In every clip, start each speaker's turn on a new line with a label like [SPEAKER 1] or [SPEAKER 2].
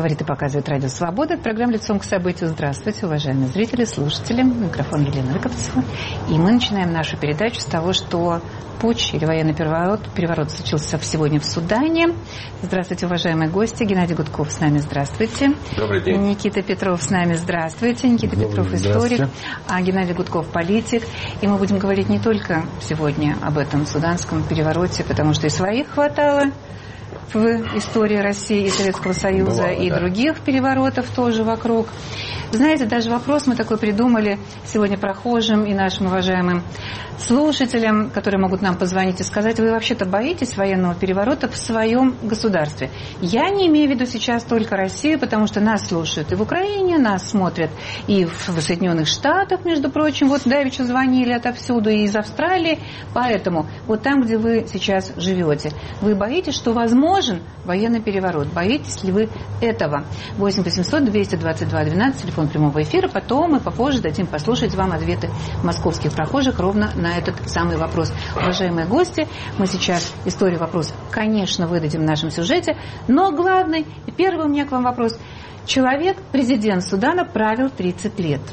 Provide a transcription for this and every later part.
[SPEAKER 1] говорит и показывает Радио Свобода. Это программа «Лицом к событию». Здравствуйте, уважаемые зрители, слушатели. Микрофон Елена Рыковцева. И мы начинаем нашу передачу с того, что путч или военный переворот случился сегодня в Судане. Здравствуйте, уважаемые гости. Геннадий Гудков с нами. Здравствуйте.
[SPEAKER 2] Добрый день.
[SPEAKER 1] Никита Петров с нами. Здравствуйте. Никита Петров историк, а Геннадий Гудков политик. И мы будем говорить не только сегодня об этом суданском перевороте, потому что и своих хватало в истории России и Советского Союза, и других переворотов тоже вокруг. Знаете, даже вопрос мы такой придумали сегодня прохожим и нашим уважаемым слушателям, которые могут нам позвонить и сказать: вы вообще-то боитесь военного переворота в своем государстве? Я не имею в виду сейчас только Россию, потому что нас слушают и в Украине, нас смотрят и в Соединенных Штатах, между прочим. Вот давеча звонили отовсюду, и из Австралии. Поэтому вот там, где вы сейчас живете, вы боитесь, что возможен военный переворот? Боитесь ли вы этого? 8 800 222 12, телефон прямого эфира. Потом мы попозже дадим послушать вам ответы московских прохожих ровно на этот самый вопрос. Уважаемые гости, мы сейчас историю вопроса, конечно, выдадим в нашем сюжете, но главный, и первый у меня к вам вопрос. Человек, президент Судана, правил 30 лет.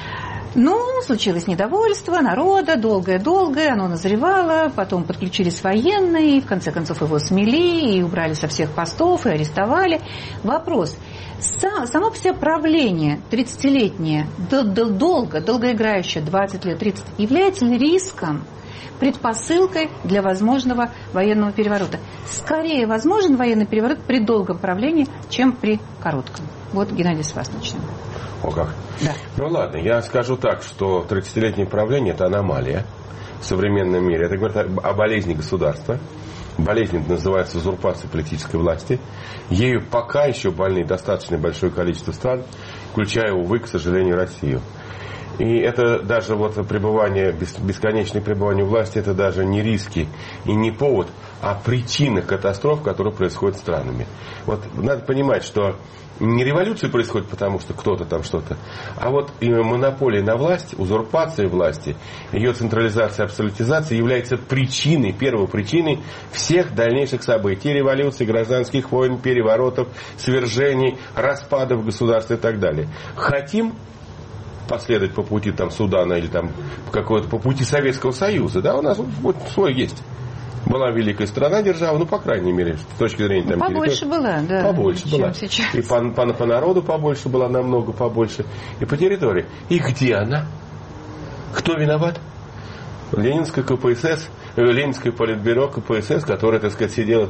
[SPEAKER 1] Случилось недовольство народа, долгое-долгое, оно назревало, потом подключились военные, и в конце концов его смели, и убрали со всех постов, и арестовали. Вопрос. Само по себе правление 30-летнее, долгоиграющее, 20 лет, 30, является ли риском, предпосылкой для возможного военного переворота? Скорее возможен военный переворот при долгом правлении, чем при коротком. Вот, Геннадий, с вас начнем.
[SPEAKER 2] О как?
[SPEAKER 1] Да.
[SPEAKER 2] Ладно, я скажу так, что 30-летнее правление – это аномалия в современном мире. Это говорит о болезни государства. Болезнь называется узурпация политической власти. Ею пока еще больны достаточно большое количество стран, включая, увы, к сожалению, Россию. И это даже пребывание, бесконечное пребывание у власти, это даже не риски и не повод, а причина катастроф, которые происходят с странами. Надо понимать, что не революция происходит, потому что кто-то там что-то, а именно монополия на власть, узурпация власти, ее централизация, абсолютизация является причиной, первопричиной всех дальнейших событий, революций, гражданских войн, переворотов, свержений, распадов государства и так далее. Хотим последовать по пути Судана или по пути Советского Союза, у нас свой есть. Была великая страна, держава, по крайней мере, с точки зрения
[SPEAKER 1] побольше была, да.
[SPEAKER 2] Побольше была.
[SPEAKER 1] Сейчас.
[SPEAKER 2] И по народу побольше была, намного побольше. И по территории. И где она? Кто виноват? Ленинское КПСС, Ленинское политбюро КПСС, которое, сидело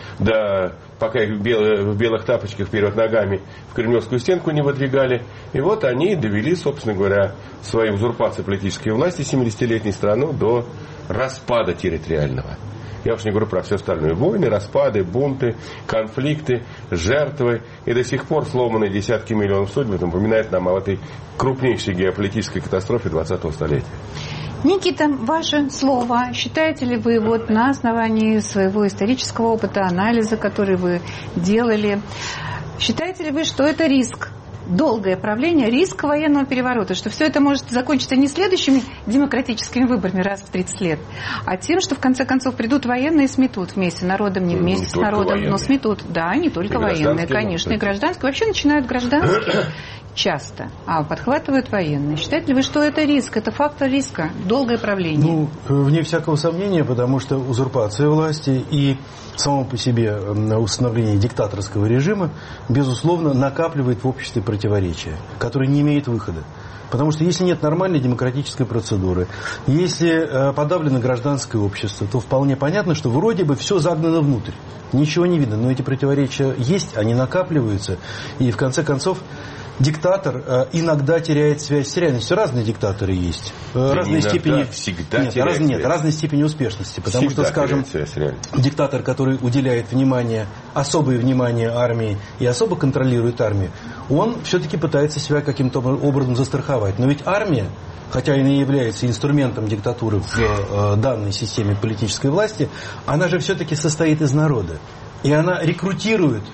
[SPEAKER 2] пока их в белых тапочках вперед ногами в кремлевскую стенку не выдвигали. И они довели, собственно говоря, своей узурпацией политической власти 70-летней страну до распада территориального. Я уж не говорю про все остальное. Войны, распады, бунты, конфликты, жертвы. И до сих пор сломанные десятки миллионов судеб напоминает нам о этой крупнейшей геополитической катастрофе 20-го столетия.
[SPEAKER 1] Никита, ваше слово. Считаете ли вы на основании своего исторического опыта, анализа, который вы делали, считаете ли вы, что это риск? Долгое правление, риск военного переворота, что все это может закончиться не следующими демократическими выборами раз в 30 лет, а тем, что в конце концов придут военные и сметут вместе с народом, не вместе с народом, военные. Но сметут, да, не только военные, конечно, и гражданские. Вообще начинают гражданские часто, а подхватывают военные. Считаете ли вы, что это риск, это фактор риска, долгое правление?
[SPEAKER 3] Вне всякого сомнения, потому что узурпация власти и само по себе установление диктаторского режима, безусловно, накапливает в обществе противоречия, которые не имеют выхода. Потому что если нет нормальной демократической процедуры, если подавлено гражданское общество, то вполне понятно, что вроде бы все загнано внутрь. Ничего не видно, но эти противоречия есть, они накапливаются. И в конце концов диктатор иногда теряет связь с реальностью. Разные диктаторы есть. Разной степени... разной степени успешности. Потому что, скажем, диктатор, который уделяет особое внимание армии и особо контролирует армию, он все-таки пытается себя каким-то образом застраховать. Но ведь армия, хотя и не является инструментом диктатуры в данной системе политической власти, она же все-таки состоит из народа. И она рекрутирует,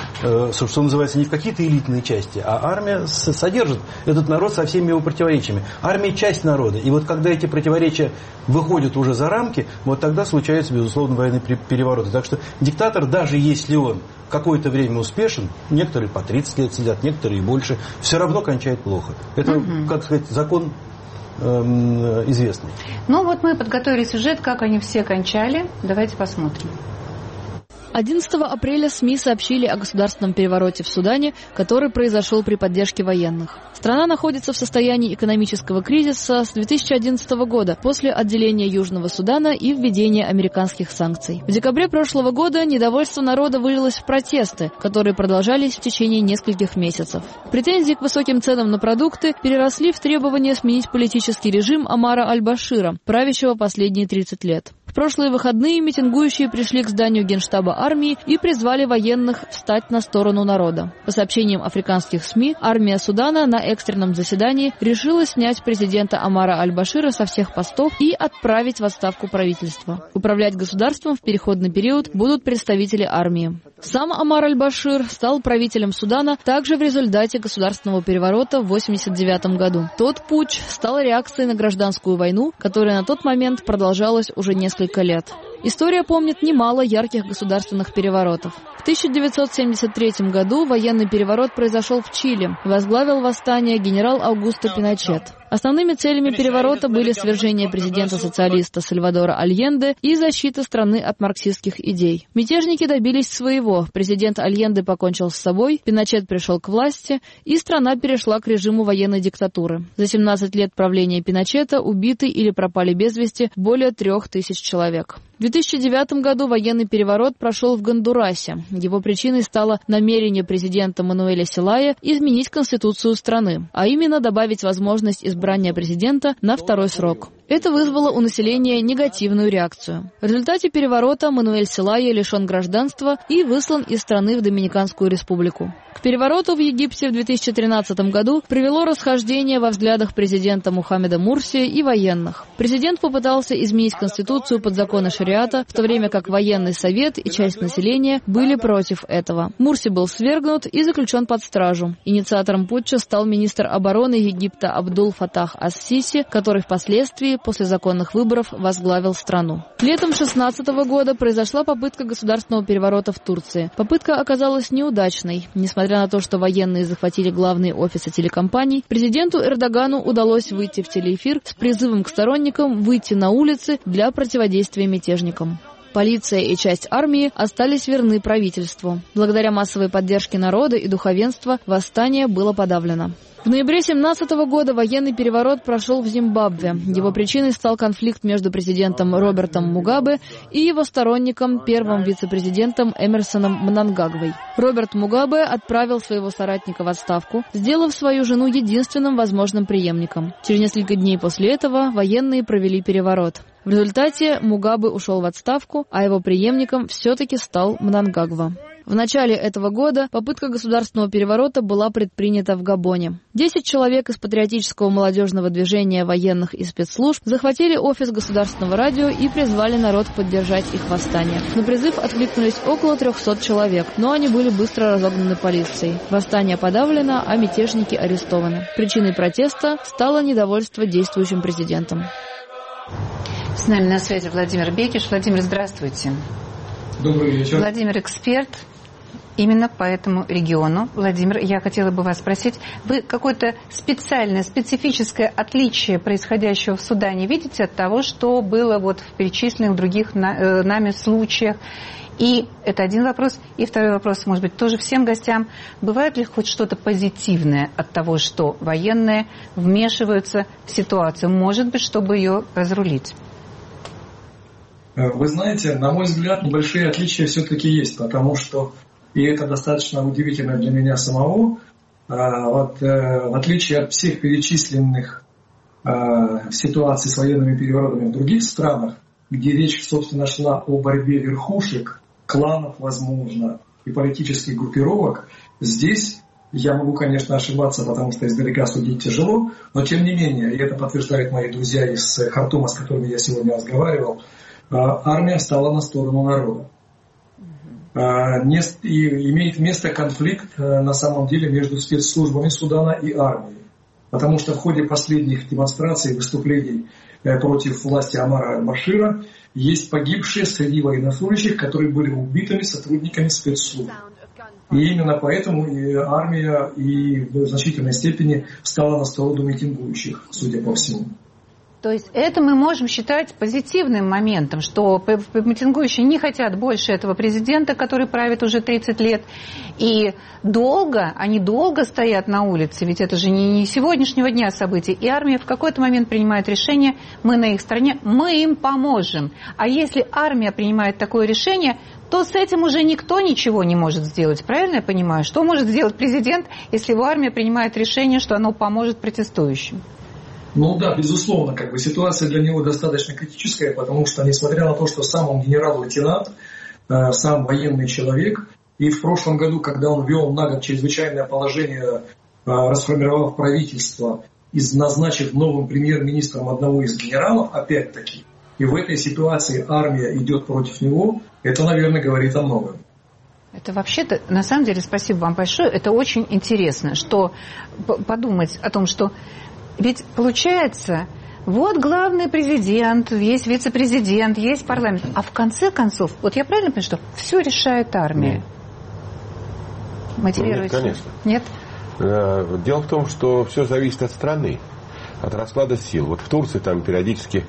[SPEAKER 3] что называется, не в какие-то элитные части, а армия содержит этот народ со всеми его противоречиями. Армия – часть народа. И когда эти противоречия выходят уже за рамки, тогда случаются, безусловно, военные перевороты. Так что диктатор, даже если он какое-то время успешен, некоторые по 30 лет сидят, некоторые и больше, все равно кончают плохо. Это, как сказать, закон известный.
[SPEAKER 1] Ну вот мы подготовили сюжет, как они все кончали. Давайте посмотрим.
[SPEAKER 4] 11 апреля СМИ сообщили о государственном перевороте в Судане, который произошел при поддержке военных. Страна находится в состоянии экономического кризиса с 2011 года, после отделения Южного Судана и введения американских санкций. В декабре прошлого года недовольство народа вылилось в протесты, которые продолжались в течение нескольких месяцев. Претензии к высоким ценам на продукты переросли в требование сменить политический режим Омара аль-Башира, правящего последние 30 лет. В прошлые выходные митингующие пришли к зданию Генштаба армии и призвали военных встать на сторону народа. По сообщениям африканских СМИ, армия Судана на экстренном заседании решила снять президента Омара аль-Башира со всех постов и отправить в отставку правительство. Управлять государством в переходный период будут представители армии. Сам Омар аль-Башир стал правителем Судана также в результате государственного переворота в 1989 году. Тот путч стал реакцией на гражданскую войну, которая на тот момент продолжалась уже несколько лет. История помнит немало ярких государственных переворотов. В 1973 году военный переворот произошел в Чили. Возглавил восстание генерал Аугусто Пиночет. Основными целями переворота были свержение президента-социалиста Сальвадора Альенде и защита страны от марксистских идей. Мятежники добились своего. Президент Альенде покончил с собой, Пиночет пришел к власти, и страна перешла к режиму военной диктатуры. За 17 лет правления Пиночета убиты или пропали без вести более 3000 человек. В 2009 году военный переворот прошел в Гондурасе. Его причиной стало намерение президента Мануэля Селая изменить конституцию страны, а именно добавить возможность избрания президента на второй срок. Это вызвало у населения негативную реакцию. В результате переворота Мануэль Селая лишен гражданства и выслан из страны в Доминиканскую республику. К перевороту в Египте в 2013 году привело расхождение во взглядах президента Мухаммеда Мурсия и военных. Президент попытался изменить конституцию под законы шариата, в то время как военный совет и часть населения были против этого. Мурси был свергнут и заключен под стражу. Инициатором путча стал министр обороны Египта Абдул Фатах ас-Сиси, который впоследствии после законных выборов возглавил страну. Летом 2016 года произошла попытка государственного переворота в Турции. Попытка оказалась неудачной. Несмотря на то, что военные захватили главные офисы телекомпаний, президенту Эрдогану удалось выйти в телеэфир с призывом к сторонникам выйти на улицы для противодействия мятежникам. Полиция и часть армии остались верны правительству. Благодаря массовой поддержке народа и духовенства восстание было подавлено. В ноябре 2017 года военный переворот прошел в Зимбабве. Его причиной стал конфликт между президентом Робертом Мугабе и его сторонником, первым вице-президентом Эмерсоном Мнангагвой. Роберт Мугабе отправил своего соратника в отставку, сделав свою жену единственным возможным преемником. Через несколько дней после этого военные провели переворот. В результате Мугабе ушел в отставку, а его преемником все-таки стал Мнангагва. В начале этого года попытка государственного переворота была предпринята в Габоне. 10 человек из патриотического молодежного движения военных и спецслужб захватили офис государственного радио и призвали народ поддержать их восстание. На призыв откликнулись около 300 человек, но они были быстро разогнаны полицией. Восстание подавлено, а мятежники арестованы. Причиной протеста стало недовольство действующим президентом.
[SPEAKER 1] С нами на связи Владимир Бекиш. Владимир, здравствуйте.
[SPEAKER 5] Добрый вечер.
[SPEAKER 1] Владимир эксперт именно по этому региону. Владимир, я хотела бы вас спросить, вы какое-то специальное, специфическое отличие происходящего в Судане видите от того, что было вот в перечисленных других нами случаях? И это один вопрос. И второй вопрос, может быть, тоже всем гостям. Бывает ли хоть что-то позитивное от того, что военные вмешиваются в ситуацию? Может быть, чтобы ее разрулить?
[SPEAKER 5] Вы знаете, на мой взгляд, небольшие отличия все-таки есть, потому что, и это достаточно удивительно для меня самого, в отличие от всех перечисленных ситуаций с военными переворотами в других странах, где речь, собственно, шла о борьбе верхушек, кланов, возможно, и политических группировок, здесь я могу, конечно, ошибаться, потому что издалека судить тяжело, но тем не менее, и это подтверждают мои друзья из Хартума, с которыми я сегодня разговаривал, армия встала на сторону народа. И имеет место конфликт на самом деле между спецслужбами Судана и армией. Потому что в ходе последних демонстраций, выступлений против власти Омара аль-Башира есть погибшие среди военнослужащих, которые были убитыми сотрудниками спецслужб. И именно поэтому и армия и в значительной степени встала на сторону митингующих, судя по всему.
[SPEAKER 1] То есть это мы можем считать позитивным моментом, что митингующие не хотят больше этого президента, который правит уже 30 лет. И они долго стоят на улице, ведь это же не сегодняшнего дня событий. И армия в какой-то момент принимает решение, мы на их стороне, мы им поможем. А если армия принимает такое решение, то с этим уже никто ничего не может сделать. Правильно я понимаю? Что может сделать президент, если его армия принимает решение, что оно поможет протестующим?
[SPEAKER 5] Ну да, безусловно, ситуация для него достаточно критическая, потому что, несмотря на то, что сам он генерал-лейтенант, сам военный человек, и в прошлом году, когда он ввел на год чрезвычайное положение, расформировав правительство и назначив новым премьер-министром одного из генералов, опять-таки, и в этой ситуации армия идет против него, это, наверное, говорит о многом.
[SPEAKER 1] Это вообще-то, на самом деле, спасибо вам большое, это очень интересно, что подумать о том, что ведь получается, вот главный президент, есть вице-президент, есть парламент. А в конце концов, вот я правильно понимаю, что все решает армия? Мотивируется?
[SPEAKER 2] Нет, конечно.
[SPEAKER 1] Нет?
[SPEAKER 2] Дело в том, что все зависит от страны, от расклада сил. Вот в Турции там периодически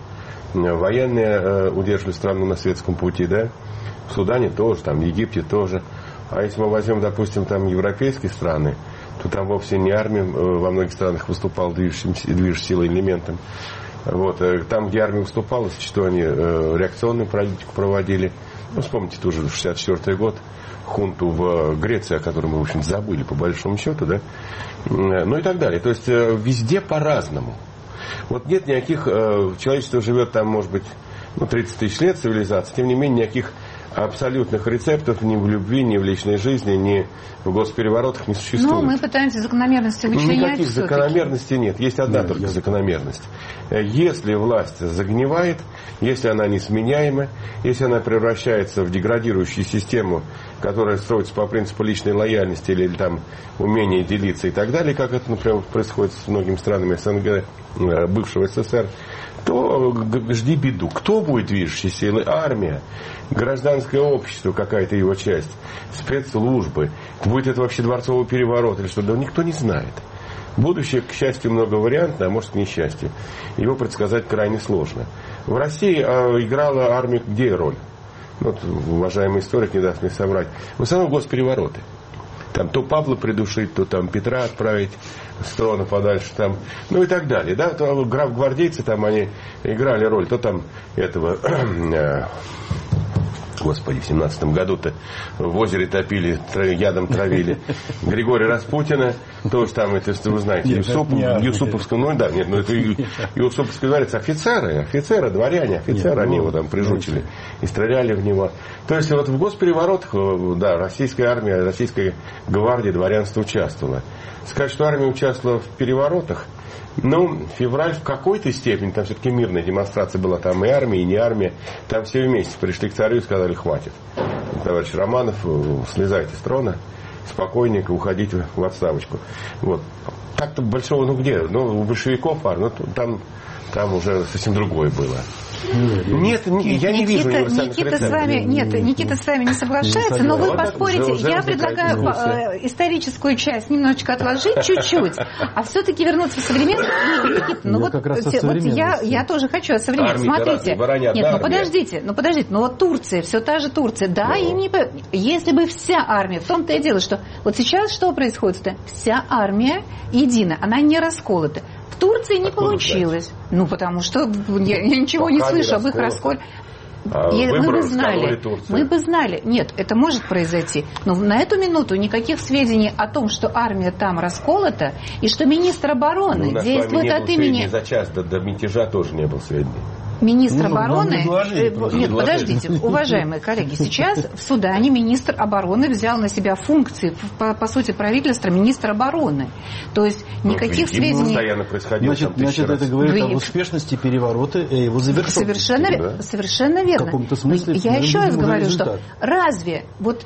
[SPEAKER 2] военные удерживали страну на светском пути, да? В Судане тоже, там в Египте тоже. А если мы возьмем, допустим, там европейские страны, то там вовсе не армия во многих странах выступала движущей силой элементом. Вот. Там, где армия выступала, что они реакционную политику проводили. Ну, вспомните тоже 1964 год, хунту в Греции, о которой мы, в общем, забыли по большому счету, да? Ну и так далее. То есть везде по-разному. Вот нет никаких, человечество живет там, может быть, 30 тысяч лет цивилизации, тем не менее никаких абсолютных рецептов ни в любви, ни в личной жизни, ни в госпереворотах не существует.
[SPEAKER 1] Ну, мы пытаемся закономерности вычленять.
[SPEAKER 2] Никаких закономерностей нет. Есть одна только закономерность. Если власть загнивает, если она несменяема, если она превращается в деградирующую систему, которая строится по принципу личной лояльности или там умения делиться и так далее, как это, например, происходит с многими странами СНГ, бывшего СССР, то жди беду. Кто будет движущей силой? Армия, гражданское общество, какая-то его часть, спецслужбы. Будет это вообще дворцовый переворот или что-то? Да никто не знает. Будущее, к счастью, многовариантное, а может, к несчастью. Его предсказать крайне сложно. В России играла армия где роль? Вот, уважаемый историк не даст мне соврать. В основном госперевороты. Там то Павла придушить, то там Петра отправить с трона подальше, там, ну и так далее. Да? То гвардейцы там они играли роль, то там этого, господи, в 17-м году-то в озере топили, ядом травили Григория Распутина, тоже там, это, вы знаете, Юсуповского, ну да, нет, ну это Юсуповский дворец, офицеры, дворяне, они его там прижучили и стреляли в него. То есть вот в госпереворотах, да, российская армия, российская гвардия, дворянство участвовало. Сказать, что армия участвовала в переворотах, ну, февраль в какой-то степени, там все-таки мирная демонстрация была, там и армия, и не армия, там все вместе пришли к царю и сказали, хватит. Товарищ Романов, слезайте с трона, спокойненько уходите в отставочку. Вот. Так-то большого, ну где? Ну, у большевиков, там уже совсем другое было. Нет, я не вижу универсальных рецептов.
[SPEAKER 1] Никита с вами не соглашается, но вы поспорите. Я предлагаю историческую часть немножечко отложить чуть-чуть, а все-таки вернуться в современность. Никита, ну вот я тоже хочу о современности. Смотрите. Нет, подождите, вот Турция, все та же Турция. Да, им не... Если бы вся армия, в том-то и дело, что вот сейчас что происходит-то? Вся армия едина, она не расколота. В Турции не получилось. Ну, потому что я ничего не слышу об их расколе. Мы бы знали. Нет, это может произойти. Но на эту минуту никаких сведений о том, что армия там расколота, и что министр обороны действует от имени...
[SPEAKER 2] За час до мятежа тоже не было сведений.
[SPEAKER 1] Министр обороны... Нет, подождите, уважаемые коллеги, сейчас в Судане министр обороны взял на себя функции, по сути, правительства министра обороны. То есть никаких сведений...
[SPEAKER 3] Значит, это говорит об успешности переворота и его завершенности.
[SPEAKER 1] Совершенно верно.
[SPEAKER 3] В каком-то смысле,
[SPEAKER 1] я еще раз говорю, что разве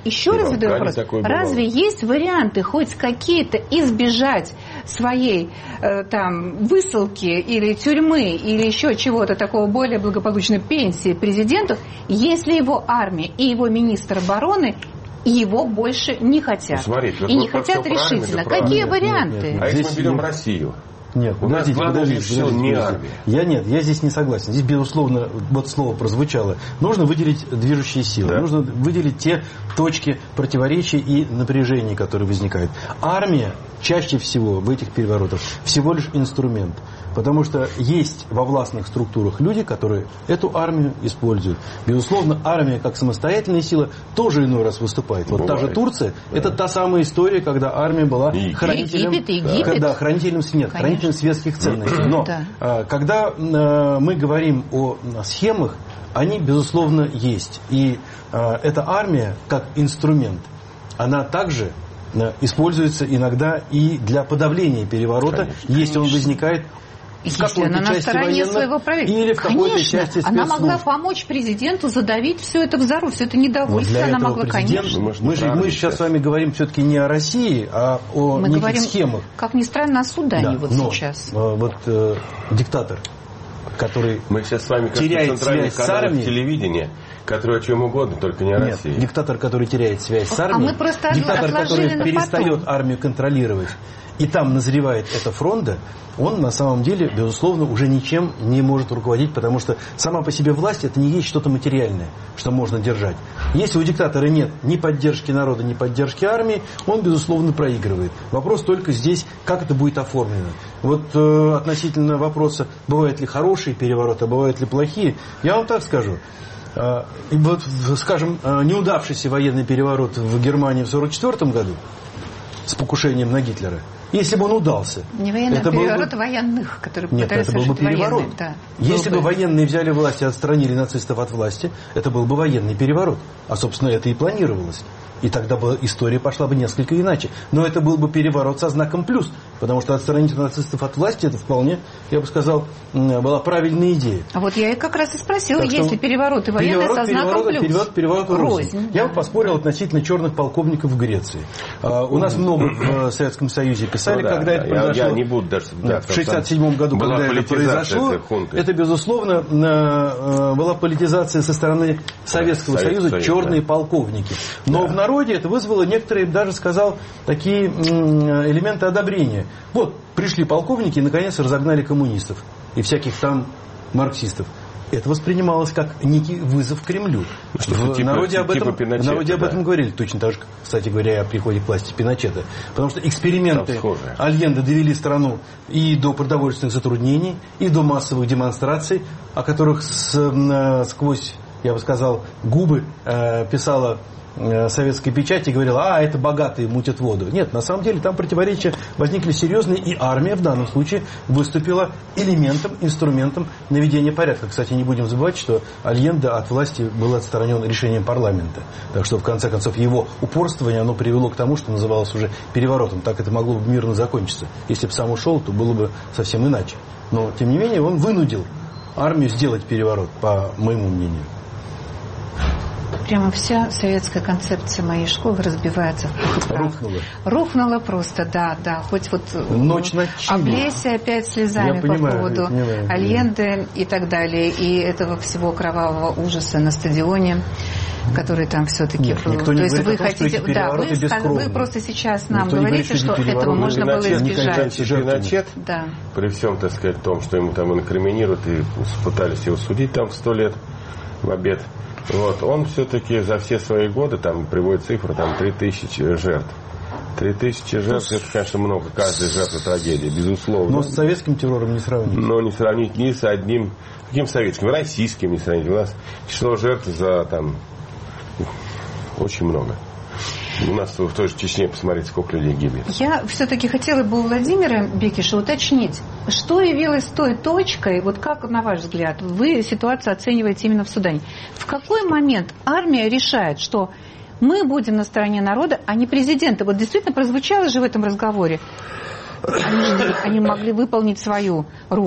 [SPEAKER 1] есть варианты хоть какие-то избежать своей там высылки или тюрьмы или еще чего-то такого более благополучной пенсии президенту, если его армия и его министр обороны и его больше не хотят.
[SPEAKER 2] Смотрите,
[SPEAKER 1] и не хотят решительно. Какие варианты?
[SPEAKER 2] А если мы берем Россию?
[SPEAKER 3] Нет,
[SPEAKER 2] у нас главное все не армия.
[SPEAKER 3] Я здесь не согласен. Здесь, безусловно, вот слово прозвучало. Нужно выделить движущие силы. Да. Нужно выделить те точки противоречий и напряжений, которые возникают. Армия чаще всего в этих переворотах всего лишь инструмент. Потому что есть во властных структурах люди, которые эту армию используют. Безусловно, армия как самостоятельная сила тоже иной раз выступает. Вот та же Турция, да. Это та самая история, когда армия была хранителем...
[SPEAKER 1] Египет.
[SPEAKER 3] Да, хранителем светских ценностей. Но когда мы говорим о схемах, они, безусловно, есть. И эта армия, как инструмент, она также используется иногда и для подавления переворота, если он возникает
[SPEAKER 1] если она на стороне своего правительства.
[SPEAKER 3] Или в какой-то части спецслужб.
[SPEAKER 1] Она могла помочь президенту задавить все это взору, все это недовольство. Она могла, конечно.
[SPEAKER 3] Мы сейчас с вами говорим все-таки не о России, а о
[SPEAKER 1] мы
[SPEAKER 3] неких
[SPEAKER 1] говорим,
[SPEAKER 3] схемах.
[SPEAKER 1] Как ни странно, о Судане
[SPEAKER 3] сейчас. Диктатор, который
[SPEAKER 2] мы сейчас с вами
[SPEAKER 3] теряет связь с армией,
[SPEAKER 2] телевидения, который о чем угодно, только не о России.
[SPEAKER 3] Нет, диктатор, который теряет связь с армией, диктатор, который перестает армию контролировать, и там назревает эта фронта, он на самом деле, безусловно, уже ничем не может руководить, потому что сама по себе власть это не есть что-то материальное, что можно держать. Если у диктатора нет ни поддержки народа, ни поддержки армии, он, безусловно, проигрывает. Вопрос только здесь, как это будет оформлено. Вот относительно вопроса, бывают ли хорошие перевороты, а бывают ли плохие, я вам так скажу. Вот, скажем, неудавшийся военный переворот в Германии в 1944 году с покушением на Гитлера, если бы он удался...
[SPEAKER 1] Не военный, а переворот военных, которые пытались
[SPEAKER 3] это был бы переворот.
[SPEAKER 1] Да,
[SPEAKER 3] если бы военные взяли власть и отстранили нацистов от власти, это был бы военный переворот. А, собственно, это и планировалось. И тогда бы история пошла бы несколько иначе. Но это был бы переворот со знаком плюс. Потому что отстранить нацистов от власти, это вполне, я бы сказал, была правильная идея.
[SPEAKER 1] А вот я и как раз и спросила, есть ли перевороты военные со знаком плюс?
[SPEAKER 3] Переворот рознь. Я бы поспорил относительно черных полковников в Греции. У нас много в Советском Союзе писали, когда это произошло.
[SPEAKER 2] Я не буду даже...
[SPEAKER 3] В 1967 году, когда это произошло, это, безусловно, была политизация со стороны Советского Союза, черные полковники. Но в народе это вызвало некоторые, даже сказал, такие элементы одобрения. Вот, пришли полковники и, наконец, разогнали коммунистов и всяких там марксистов. Это воспринималось как некий вызов Кремлю. В народе об этом говорили. Точно так же, кстати говоря, о приходе к власти Пиночета. Потому что эксперименты Альенде довели страну и до продовольственных затруднений, и до массовых демонстраций, о которых сквозь, я бы сказал, губы писала советской печати и говорила, это богатые мутят воду. Нет, на самом деле там противоречия возникли серьезные, и армия в данном случае выступила элементом, инструментом наведения порядка. Кстати, не будем забывать, что Альенде от власти был отстранен решением парламента. Так что, в конце концов, его упорствование, оно привело к тому, что называлось уже переворотом. Так это могло бы мирно закончиться. Если бы сам ушел, то было бы совсем иначе. Но, тем не менее, он вынудил армию сделать переворот, по моему мнению.
[SPEAKER 1] Прямо вся советская концепция моей школы разбивается в пух и прах. Рухнула просто, да. Хоть вот облейся опять слезами по поводу Альенде и так далее. И этого всего кровавого ужаса на стадионе, который там все-таки был. То есть вы хотите... вы просто сейчас нам говорите, что этого можно было избежать.
[SPEAKER 2] Пиночет, при всем, так сказать, том, что ему там инкриминируют и пытались его судить там в 100 лет в обед. Вот, он все-таки за все свои годы, там приводит цифру, там 3000 жертв. 3000 жертв, это, конечно, много. Каждая жертва трагедия, безусловно.
[SPEAKER 3] Но с советским террором не сравнить.
[SPEAKER 2] Но не сравнить ни с одним, каким советским, российским не сравнить. У нас число жертв за там очень много. У нас в той же Чечне, посмотрите, сколько людей гибнет.
[SPEAKER 1] Я все-таки хотела бы у Владимира Бекиша уточнить, что явилось той точкой, вот как, на ваш взгляд, вы ситуацию оцениваете именно в Судане. В какой момент армия решает, что мы будем на стороне народа, а не президента? Вот действительно прозвучало же в этом разговоре. Они могли выполнить свою роль,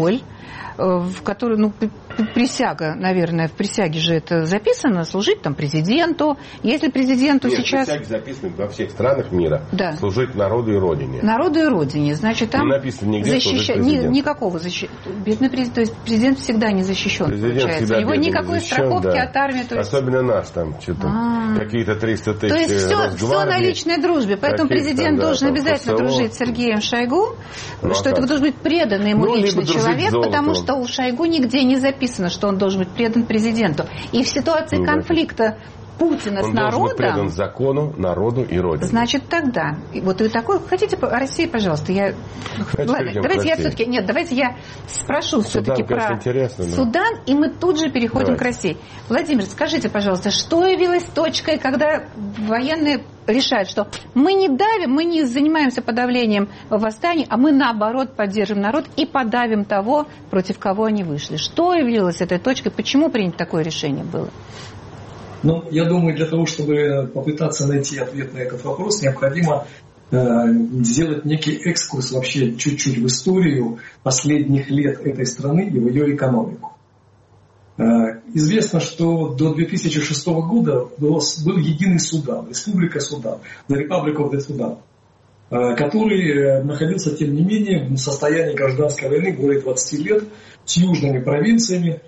[SPEAKER 1] в которой, ну, присяга, наверное, в присяге же это записано, служить там президенту. Если президенту сейчас...
[SPEAKER 2] Присяги записаны во всех странах мира.
[SPEAKER 1] Да.
[SPEAKER 2] Служить народу и родине.
[SPEAKER 1] Народу и родине. Значит, там...
[SPEAKER 2] Не написано нигде служить президенту.
[SPEAKER 1] Никакого защиты. Бедный президент, то есть президент всегда не защищен,
[SPEAKER 2] президент
[SPEAKER 1] получается. У него никакой страховки от армии. То есть...
[SPEAKER 2] Особенно наш там, что-то, какие-то 300 тысяч.
[SPEAKER 1] То есть все на личной дружбе. Поэтому президент должен обязательно дружить с Сергеем Шойгу, что это должен быть преданный ему личный человек, потому что у Шойгу нигде не записано, что он должен быть предан президенту. И в ситуации конфликта Путина с народом... Он должен быть предан
[SPEAKER 2] закону, народу и родине.
[SPEAKER 1] Значит, тогда... Вот вы такой... Хотите о России, пожалуйста? Ладно, давайте я все-таки... Нет, давайте я спрошу все-таки про Судан, и мы тут же переходим к России. Владимир, скажите, пожалуйста, что явилось точкой, когда военные решают, что мы не давим, мы не занимаемся подавлением восстаний, а мы, наоборот, поддержим народ и подавим того, против кого они вышли. Что явилось этой точкой? Почему принято такое решение было?
[SPEAKER 5] Ну, я думаю, для того, чтобы попытаться найти ответ на этот вопрос, необходимо сделать некий экскурс вообще чуть-чуть в историю последних лет этой страны и в ее экономику. Известно, что до 2006 года был единый Судан, Республика Судан, The Republic of the Sudan, который находился, тем не менее, в состоянии гражданской войны более 20 лет с южными провинциями,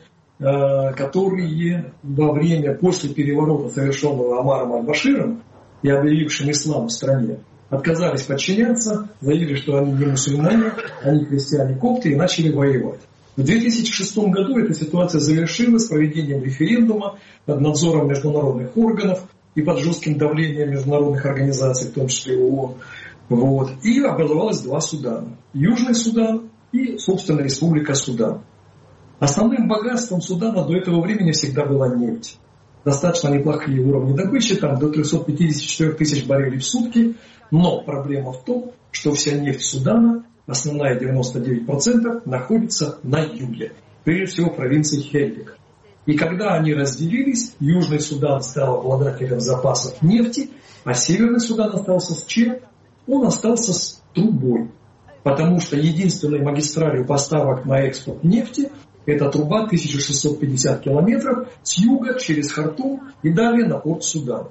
[SPEAKER 5] которые во время, после переворота, совершенного Омаром аль-Баширом и объявившим ислам в стране, отказались подчиняться, заявили, что они не мусульмане, они христиане-копты, и начали воевать. В 2006 году эта ситуация завершилась проведением референдума под надзором международных органов и под жестким давлением международных организаций, в том числе ООН. Вот. И образовалось два Судана. Южный Судан и, собственно, Республика Судан. Основным богатством Судана до этого времени всегда была нефть. Достаточно неплохие уровни добычи, там до 354 тысяч баррелей в сутки. Но проблема в том, что вся нефть Судана, основная 99%, находится на юге. Прежде всего в провинции Хельдик. И когда они разделились, Южный Судан стал обладателем запасов нефти, а Северный Судан остался с чем? Он остался с трубой. Потому что единственной магистралью поставок на экспорт нефти это труба 1650 километров с юга через Хартум и далее на порт Судана.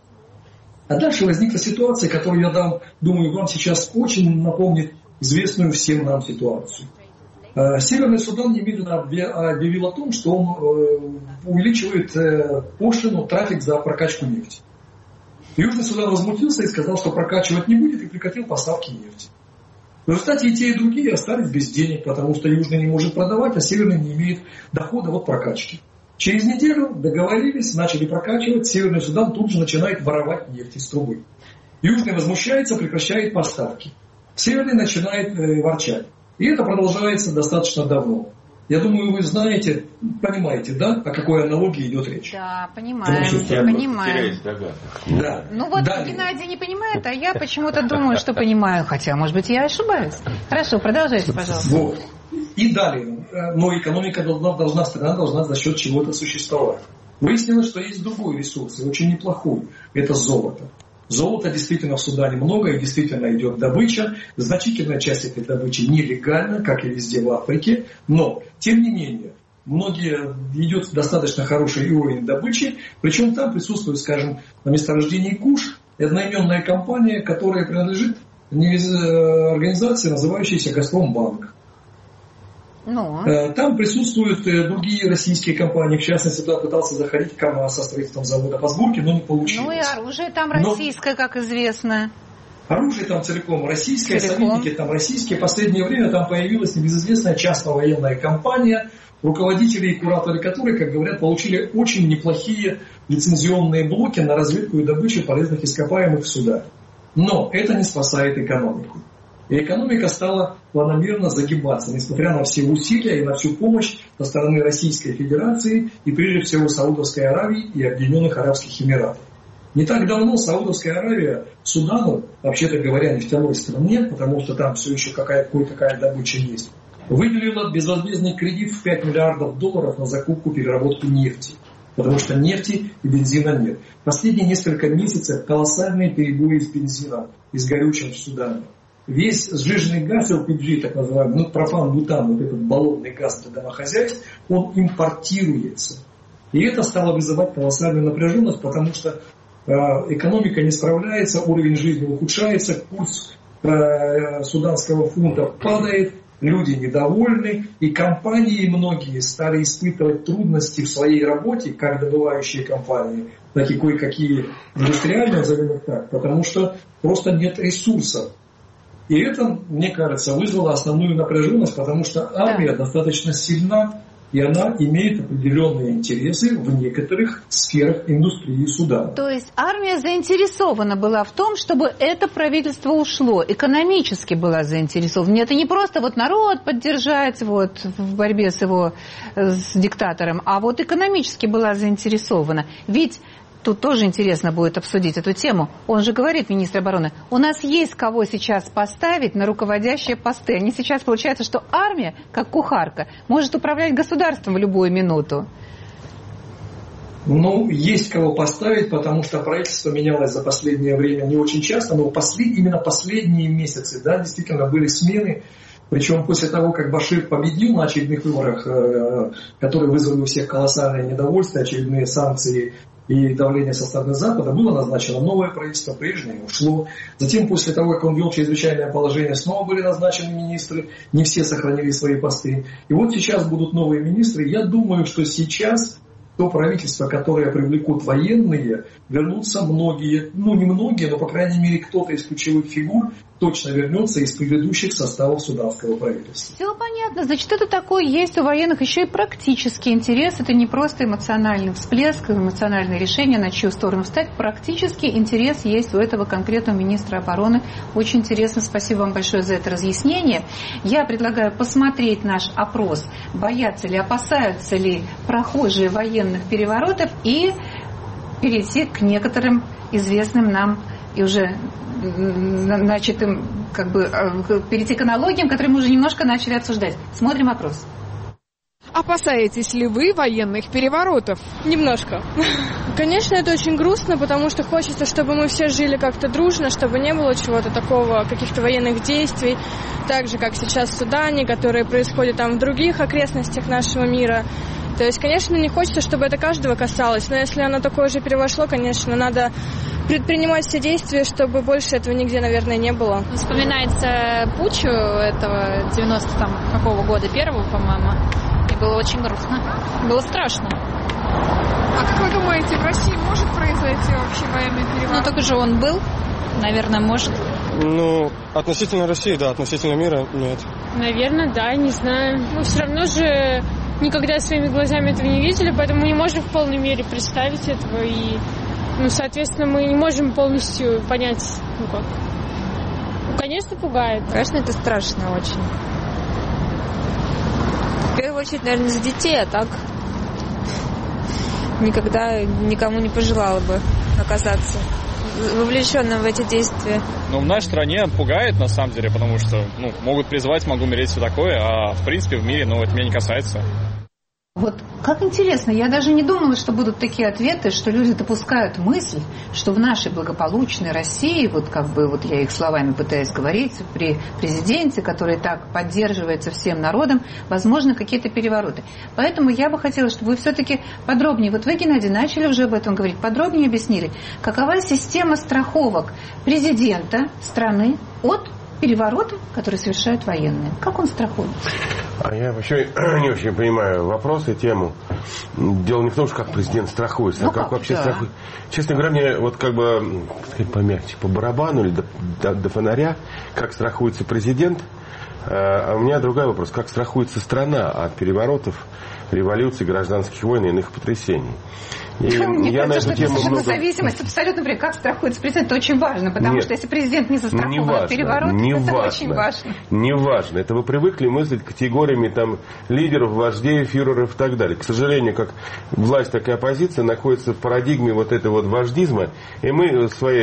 [SPEAKER 5] А дальше возникла ситуация, которую я думаю, вам сейчас очень напомнит известную всем нам ситуацию. Северный Судан немедленно объявил о том, что он увеличивает пошлину, трафик за прокачку нефти. Южный Судан возмутился и сказал, что прокачивать не будет, и прекратил поставки нефти. В результате и те, и другие остались без денег, потому что Южный не может продавать, а Северный не имеет дохода от прокачки. Через неделю договорились, начали прокачивать, Северный Судан тут же начинает воровать нефть из трубы. Южный возмущается, прекращает поставки. Северный начинает ворчать. И это продолжается достаточно давно. Я думаю, вы знаете, понимаете, да, о какой аналогии идет речь?
[SPEAKER 1] Да, понимаем.
[SPEAKER 5] Да.
[SPEAKER 1] Ну вот далее. Геннадий не понимает, а я почему-то думаю, что понимаю, хотя, может быть, я ошибаюсь. Хорошо, продолжайте, пожалуйста.
[SPEAKER 5] Вот. И далее. Но экономика страна должна за счет чего-то существовать. Выяснилось, что есть другой ресурс, и очень неплохой. Это золото. Золота действительно в Судане много, и действительно идет добыча. Значительная часть этой добычи нелегальна, как и везде в Африке. Но, тем не менее, идет достаточно хороший уровень добычи. Причем там присутствует, скажем, на месторождении Куш одноименная компания, которая принадлежит организации, называющейся «Газпромбанк». Там присутствуют другие российские компании. В частности, туда пытался заходить КамАЗ со строительством завода по сборке, но не получилось.
[SPEAKER 1] Ну и оружие там российское, как известно.
[SPEAKER 5] Оружие там целиком российское, советники там российские. В последнее время там появилась небезызвестная частная военная компания, руководители и кураторы которой, как говорят, получили очень неплохие лицензионные блоки на разведку и добычу полезных ископаемых в Судане. Но это не спасает экономику. И экономика стала планомерно загибаться, несмотря на все усилия и на всю помощь со стороны Российской Федерации и прежде всего Саудовской Аравии и Объединенных Арабских Эмиратов. Не так давно Саудовская Аравия Судану, вообще-то говоря, нефтяной стране, потому что там все еще какая добыча есть, выделила безвозмездный кредит в $5 миллиардов на закупку переработку нефти. Потому что нефти и бензина нет. Последние несколько месяцев колоссальные перебои с бензином и с горючим в Судане. весь сжиженный газ LPG, так называемый, ну, пропан-бутан, вот этот баллонный газ для домохозяйств, он импортируется. И это стало вызывать колоссальную напряженность, потому что экономика не справляется, уровень жизни ухудшается, курс суданского фунта падает, люди недовольны, и компании многие стали испытывать трудности в своей работе, как добывающие компании, так и кое-какие индустриальные, назовем их так, потому что просто нет ресурсов. И это, мне кажется, вызвало основную напряженность, потому что армия достаточно сильна, и она имеет определенные интересы в некоторых сферах индустрии Судана.
[SPEAKER 1] То есть армия заинтересована была в том, чтобы это правительство ушло, экономически была заинтересована. Это не просто вот народ поддержать вот, в борьбе с его с диктатором, а вот экономически была заинтересована. Ведь тут тоже интересно будет обсудить эту тему. Он же говорит, министр обороны, у нас есть кого сейчас поставить на руководящие посты. Они сейчас, получается, что армия, как кухарка, может управлять государством в любую минуту.
[SPEAKER 5] Ну, есть кого поставить, потому что правительство менялось за последнее время не очень часто, но именно последние месяцы, да, действительно были смены. Причем после того, как Башир победил на очередных выборах, которые вызвали у всех колоссальное недовольство, очередные санкции и давление со стороны Запада, было назначено новое правительство, прежнее ушло. Затем, после того, как он ввел чрезвычайное положение, снова были назначены министры, не все сохранили свои посты. И вот сейчас будут новые министры. Я думаю, что сейчас то правительство, которое привлекут военные, вернутся многие, ну не многие, но по крайней мере кто-то из ключевых фигур точно вернется из предыдущих составов суданского правительства.
[SPEAKER 1] Все понятно. Значит, это такое есть у военных еще и практический интерес. Это не просто эмоциональный всплеск, эмоциональное решение, на чью сторону встать. Практический интерес есть у этого конкретного министра обороны. Очень интересно. Спасибо вам большое за это разъяснение. Я предлагаю посмотреть наш опрос. Боятся ли, опасаются ли прохожие военных переворотов и перейти к некоторым известным нам и уже начатым, как бы, перейти к аналогиям, которые мы уже немножко начали обсуждать. Смотрим опрос.
[SPEAKER 6] Опасаетесь ли вы военных переворотов?
[SPEAKER 7] Немножко. Конечно, это очень грустно, потому что хочется, чтобы мы все жили как-то дружно, чтобы не было чего-то такого, каких-то военных действий, так же, как сейчас в Судане, которые происходят там в других окрестностях нашего мира. То есть, конечно, не хочется, чтобы это каждого касалось, но если оно такое же перевошло, конечно, надо предпринимать все действия, чтобы больше этого нигде, наверное, не было.
[SPEAKER 4] Вспоминается путч этого 90-какого года, первого, по-моему, и было очень грустно. Было страшно.
[SPEAKER 6] А как вы думаете, в России может произойти вообще военный переворот?
[SPEAKER 4] Ну, только же он был, наверное, может.
[SPEAKER 8] Ну, относительно России, да, относительно мира нет.
[SPEAKER 7] Наверное, да, не знаю. Но все равно же никогда своими глазами этого не видели, поэтому мы не можем в полной мере представить этого и... Ну, соответственно, мы не можем полностью понять, ну как. Ну, конечно, пугает.
[SPEAKER 9] Конечно, это страшно очень. В первую очередь, наверное, за детей, а так никогда никому не пожелала бы оказаться вовлеченным в эти действия.
[SPEAKER 10] Ну, в нашей стране пугает, на самом деле, потому что, ну, могут призывать, могу умереть, все такое, а в принципе в мире, ну, это меня не касается.
[SPEAKER 1] Вот как интересно, я даже не думала, что будут такие ответы, что люди допускают мысль, что в нашей благополучной России, вот как бы вот я их словами пытаюсь говорить, при президенте, который так поддерживается всем народом, возможно, какие-то перевороты. Поэтому я бы хотела, чтобы вы все-таки подробнее, вот вы, Геннадий, начали уже об этом говорить, подробнее объяснили, какова система страховок президента страны от перевороты, которые совершают военные. Как он страхует?
[SPEAKER 2] А я вообще не очень понимаю вопрос и тему. Дело не в том, что как президент страхуется,
[SPEAKER 1] ну,
[SPEAKER 2] а как вообще страхует. Честно говоря, мне вот как бы, сказать помягче, по барабану или до фонаря, как страхуется президент. А у меня другой вопрос. Как страхуется страна от переворотов, революций, гражданских войн и иных потрясений? И
[SPEAKER 1] мне кажется, что это совершенно зависимость абсолютно, например, как страхуется президент, это очень важно, потому что если президент не застрахован от переворотов, это очень важно.
[SPEAKER 2] Не важно. Это вы привыкли мыслить категориями там лидеров, вождей, фюреров и так далее. К сожалению, как власть, так и оппозиция находится в парадигме вот этого вот вождизма, и мы в своей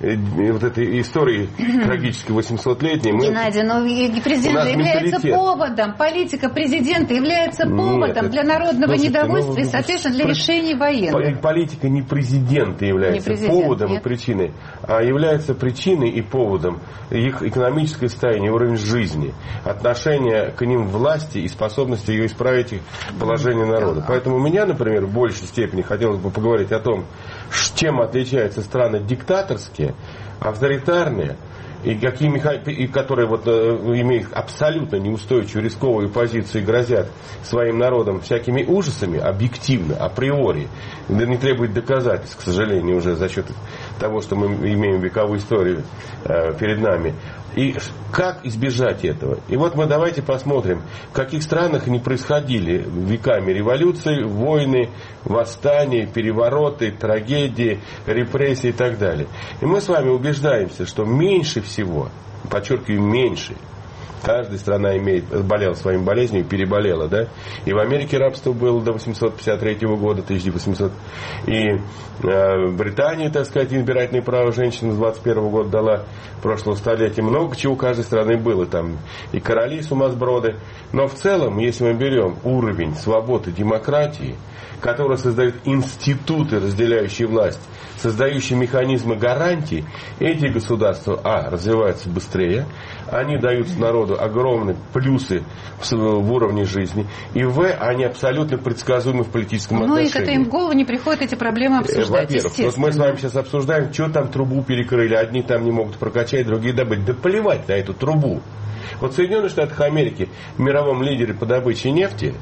[SPEAKER 2] вот этой истории трагической 800-летней...
[SPEAKER 1] Геннадий, но президент является поводом, политика президента является поводом для народного недовольства и, соответственно, для решений военных.
[SPEAKER 2] Политика не президента является поводом и причиной, а является причиной и поводом их экономическое состояние, уровень жизни, отношение к ним власти и способность ее исправить положение народа. Поэтому меня, например, в большей степени хотелось бы поговорить о том, чем отличаются страны диктаторские, авторитарные, и которые имеют абсолютно неустойчивую рисковую позицию и грозят своим народам всякими ужасами, объективно, априори, не требует доказательств, к сожалению, уже за счет того, что мы имеем вековую историю перед нами. И как избежать этого? И вот мы давайте посмотрим, в каких странах не происходили веками революции, войны, восстания, перевороты, трагедии, репрессии и так далее. И мы с вами убеждаемся, что меньше всего, подчеркиваю, меньше, каждая страна болела своими болезнями, переболела, да? И в Америке рабство было до 853 года, 1800. И Британия, так сказать, избирательное право женщин с 21 года дала прошлого столетия. Много чего у каждой страны было. Там и короли сумасброды. Но в целом, если мы берем уровень свободы, демократии, который создает институты, разделяющие власть, создающие механизмы гарантий, эти государства, развиваются быстрее, они дают народу огромные плюсы в уровне жизни, и они абсолютно предсказуемы в политическом отношении.
[SPEAKER 1] Ну и к им в голову не приходят эти проблемы обсуждать,
[SPEAKER 2] во-первых, вот мы с вами сейчас обсуждаем, что там трубу перекрыли, одни там не могут прокачать, другие добыть. Да плевать на эту трубу. Вот в Соединенных Штатах Америки, мировом лидере по добыче нефти,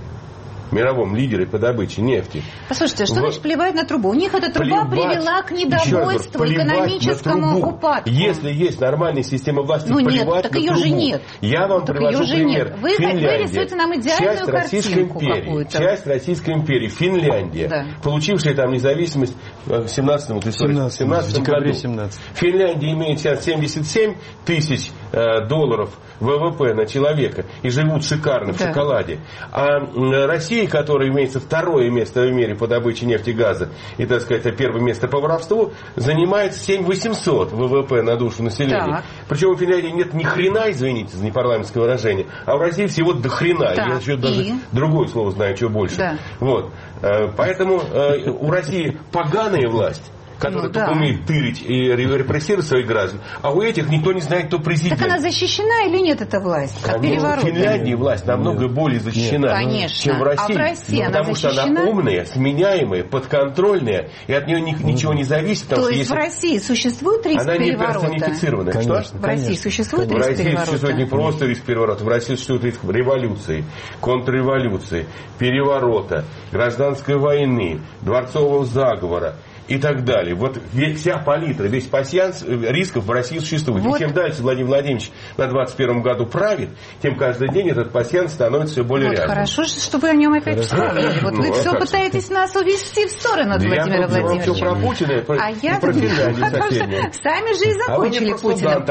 [SPEAKER 1] Послушайте, что значит плевать на трубу? У них эта труба привела к недовольству, экономическому упадку.
[SPEAKER 2] Если есть нормальная система власти, плевать на трубу.
[SPEAKER 1] Ее же нет.
[SPEAKER 2] Я вам привожу пример.
[SPEAKER 1] Вы рисуете нам идеальную картинку какую-то.
[SPEAKER 2] Часть Российской империи, Финляндия, получившая там независимость в 17 году. Финляндия имеет сейчас 77 тысяч долларов ВВП на человека и живут шикарно в шоколаде. А Россия, которая имеет второе место в мире по добыче нефти и газа, и, так сказать, первое место по воровству, занимает 7800 ВВП на душу населения. Так. Причем в Финляндии нет ни хрена, извините за непарламентское выражение, а в России всего до хрена. Я еще даже другое слово знаю, что больше. Да. Вот. Поэтому у России поганая власть, который только умеет тырить и репрессировать своих граждан. А у этих никто не знает, кто президент.
[SPEAKER 1] Так она защищена или нет, эта власть?
[SPEAKER 2] В Финляндии власть намного более защищена, чем в России.
[SPEAKER 1] А в России
[SPEAKER 2] потому что она умная, сменяемая, подконтрольная, и от нее ничего не зависит.
[SPEAKER 1] То есть в России существует риск переворота?
[SPEAKER 2] Она не персонифицирована.
[SPEAKER 1] Конечно, в России существует риск переворота?
[SPEAKER 2] В России существует не просто риск переворота, в России существует риск революции, контрреволюции, переворота, гражданской войны, дворцового заговора и так далее. Вот вся палитра, весь пасьянс рисков в России существует. И чем дальше Владимир Владимирович на 21 году правит, тем каждый день этот пасьянс становится все более реальным.
[SPEAKER 1] Хорошо, что вы о нем опять вспомнили. Вот вы все пытаетесь нас увести в сторону от Владимира Владимировича.
[SPEAKER 2] Я про Путина и про Финляндию соседнюю.
[SPEAKER 1] Сами же и закончили Путина.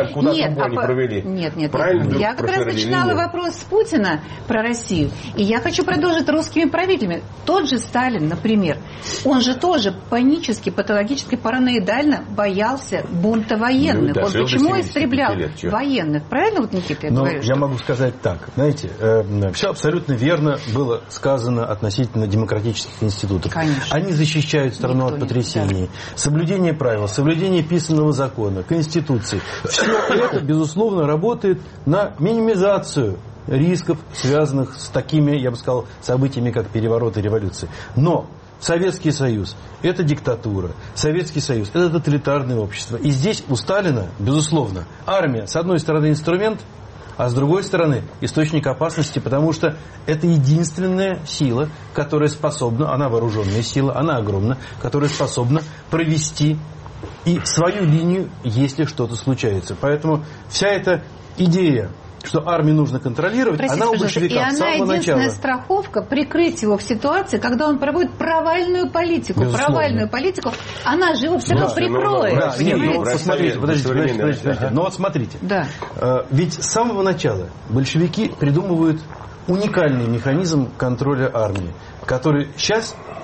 [SPEAKER 2] Нет.
[SPEAKER 1] Я как раз начинала вопрос с Путина про Россию. И я хочу продолжить русскими правителями. Тот же Сталин, например, он же тоже панически, патологически, параноидально боялся бунта военных. Он почему истреблял военных? Правильно, вот, Никита, я говорю?
[SPEAKER 3] Я могу сказать так. Знаете, все абсолютно верно было сказано относительно демократических институтов.
[SPEAKER 1] Конечно.
[SPEAKER 3] Они защищают страну от потрясений. Соблюдение правил, соблюдение писанного закона, Конституции. Все это, безусловно, работает на минимизацию рисков, связанных с такими, я бы сказал, событиями, как перевороты и революции. Но Советский Союз – это диктатура. Советский Союз – это тоталитарное общество. И здесь у Сталина, безусловно, армия, с одной стороны, инструмент, а с другой стороны, источник опасности, потому что это единственная сила, которая способна, она вооруженная сила, она огромна, которая способна провести и свою линию, если что-то случается. Поэтому вся эта идея, что армию нужно контролировать, она у большевиков с самого начала.
[SPEAKER 1] И она единственная страховка прикрыть его в ситуации, когда он проводит провальную политику.
[SPEAKER 3] Безусловно.
[SPEAKER 1] Провальную политику, она же его все равно прикроет.
[SPEAKER 3] Да, нет, подождите. Но вот смотрите.
[SPEAKER 1] Да.
[SPEAKER 3] Ведь с самого начала большевики придумывают уникальный механизм контроля армии, который сейчас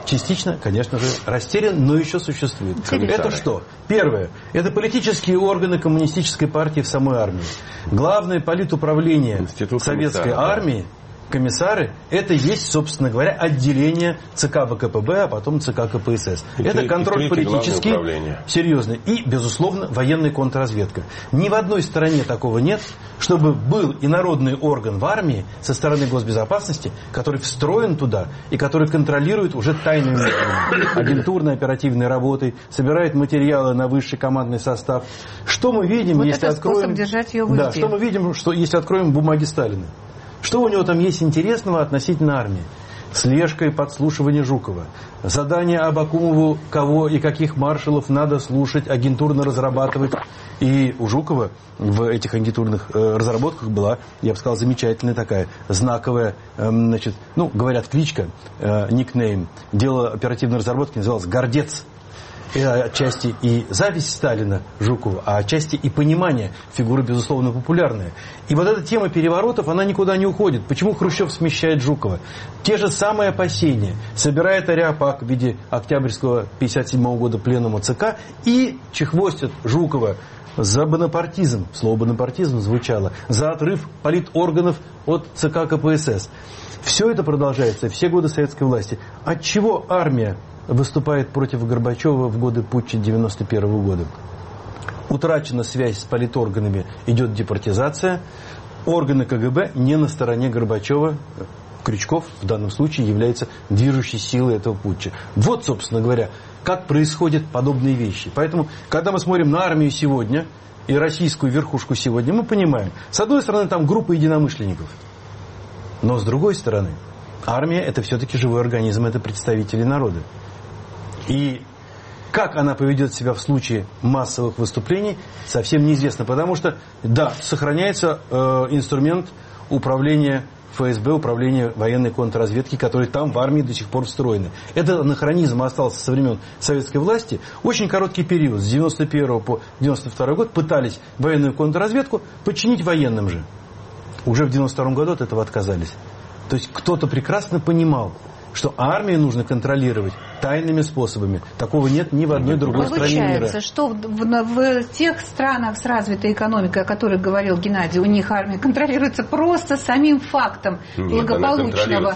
[SPEAKER 3] частично, конечно же, растерян, но еще существует. Это что? Первое. Это политические органы коммунистической партии в самой армии. Главное политуправление советской армии, комиссары, это есть, собственно говоря, отделение ЦК ВКПБ, а потом ЦК КПСС. Это контроль политический, серьезный. И, безусловно, военная контрразведка. Ни в одной стране такого нет, чтобы был инородный орган в армии со стороны госбезопасности, который встроен туда и который контролирует уже тайными методами, агентурной оперативной работой, собирает материалы на высший командный состав. Что мы видим,
[SPEAKER 1] вот
[SPEAKER 3] если откроем...
[SPEAKER 1] держать ее в узде.
[SPEAKER 3] Да, что мы видим, что если откроем бумаги Сталина? Что у него там есть интересного относительно армии? Слежка и подслушивание Жукова. Задание Абакумову, кого и каких маршалов надо слушать, агентурно разрабатывать. И у Жукова в этих агентурных разработках была, я бы сказал, замечательная такая знаковая, значит, ну, говорят, кличка, никнейм. Дело оперативной разработки называлось «Гордец». Это отчасти и зависть Сталина Жукову, а отчасти и понимание фигуры, безусловно, популярная. И вот эта тема переворотов, она никуда не уходит. Почему Хрущев смещает Жукова? Те же самые опасения. Собирает ареопаг в виде октябрьского 1957 года пленума ЦК и чехвостят Жукова за бонапартизм. Слово бонапартизм звучало. За отрыв политорганов от ЦК КПСС. Все это продолжается все годы советской власти. Отчего армия выступает против Горбачева в годы путча 1991 года? Утрачена связь с политорганами, идет депортизация. Органы КГБ не на стороне Горбачева. Крючков в данном случае является движущей силой этого путча. Вот, собственно говоря, как происходят подобные вещи. Поэтому, когда мы смотрим на армию сегодня и российскую верхушку сегодня, мы понимаем, с одной стороны, там группа единомышленников. Но с другой стороны, армия – это все-таки живой организм, это представители народа. И как она поведет себя в случае массовых выступлений, совсем неизвестно. Потому что, да, сохраняется инструмент управления ФСБ, управления военной контрразведки, который там в армии до сих пор встроены. Этот анахронизм остался со времен советской власти. Очень короткий период, с 91 по 92 год, пытались военную контрразведку подчинить военным же. Уже в 92 году от этого отказались. То есть кто-то прекрасно понимал, что армию нужно контролировать тайными способами. Такого нет ни в одной другой стране мира.
[SPEAKER 1] Получается, что в тех странах с развитой экономикой, о которых говорил Геннадий, у них армия контролируется просто самим фактом благополучного...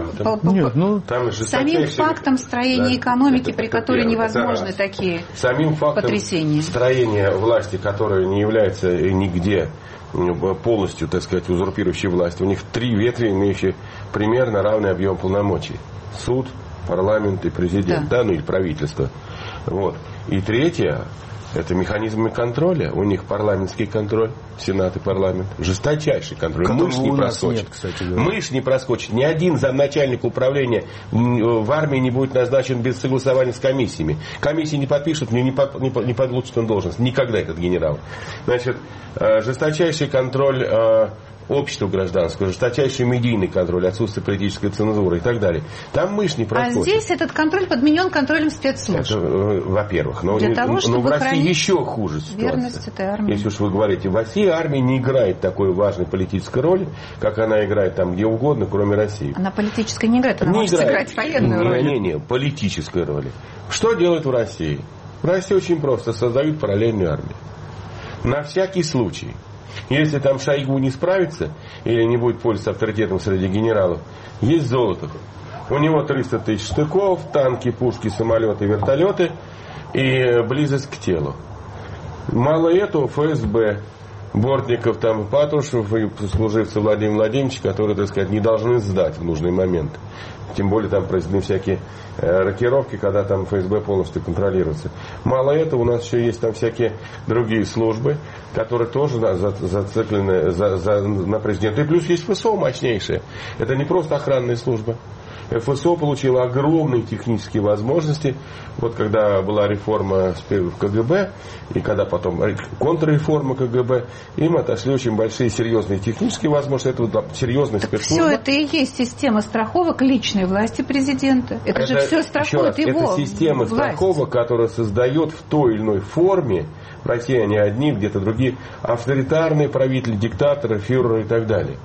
[SPEAKER 1] самим фактом строения экономики, при которой невозможны такие потрясения.
[SPEAKER 2] Самим фактом строения власти, которая не является нигде полностью, так сказать, узурпирующей власть. У них 3 ветви, имеющие примерно равный объем полномочий. Суд, парламент и президент, да, ну или правительство. Вот. И третье, это механизмы контроля. У них парламентский контроль, сенат и парламент. Жесточайший контроль. Мышь не проскочит. Мышь не проскочит. Ни один замначальник управления в армии не будет назначен без согласования с комиссиями. Комиссии не подпишут, не получит он должность. Никогда этот генерал. Значит, жесточайший контроль общества гражданского, жесточайший медийный контроль, отсутствие политической цензуры и так далее. Там мышь не проходит.
[SPEAKER 1] А здесь этот контроль подменен контролем спецслужб.
[SPEAKER 2] Это, во-первых. Но в России еще хуже ситуация. Если уж вы говорите, в России армия не играет такой важной политической роли, как она играет там где угодно, кроме России.
[SPEAKER 1] Она политической не играет, она может сыграть военную роль.
[SPEAKER 2] Не, политической роли. Что делают в России? В России очень просто. Создают параллельную армию. На всякий случай. Если там Шойгу не справится или не будет пользоваться авторитетом среди генералов, есть Золотов. У него 300 тысяч штыков, танки, пушки, самолеты, вертолеты и близость к телу. Мало этого, ФСБ, Бортников, там, Патрушев и служивцы Владимира Владимировича, которые, так сказать, не должны сдать в нужный момент. Тем более там произведены всякие рокировки, когда там ФСБ полностью контролируется. Мало этого, у нас еще есть там всякие другие службы, которые тоже зациклены на президента. И плюс есть ФСО мощнейшая. Это не просто охранная служба. ФСО получила огромные технические возможности. Вот когда была реформа в КГБ, и когда потом контрреформа КГБ, им отошли очень большие, серьезные технические возможности. Это вот серьезная спецслужба.
[SPEAKER 1] Все это и есть система страховок личной власти президента. Это же все страхует его.
[SPEAKER 2] Это система страховок, которая создает в той или иной форме, в России они одни, где-то другие, авторитарные правители, диктаторы, фюреры и так далее.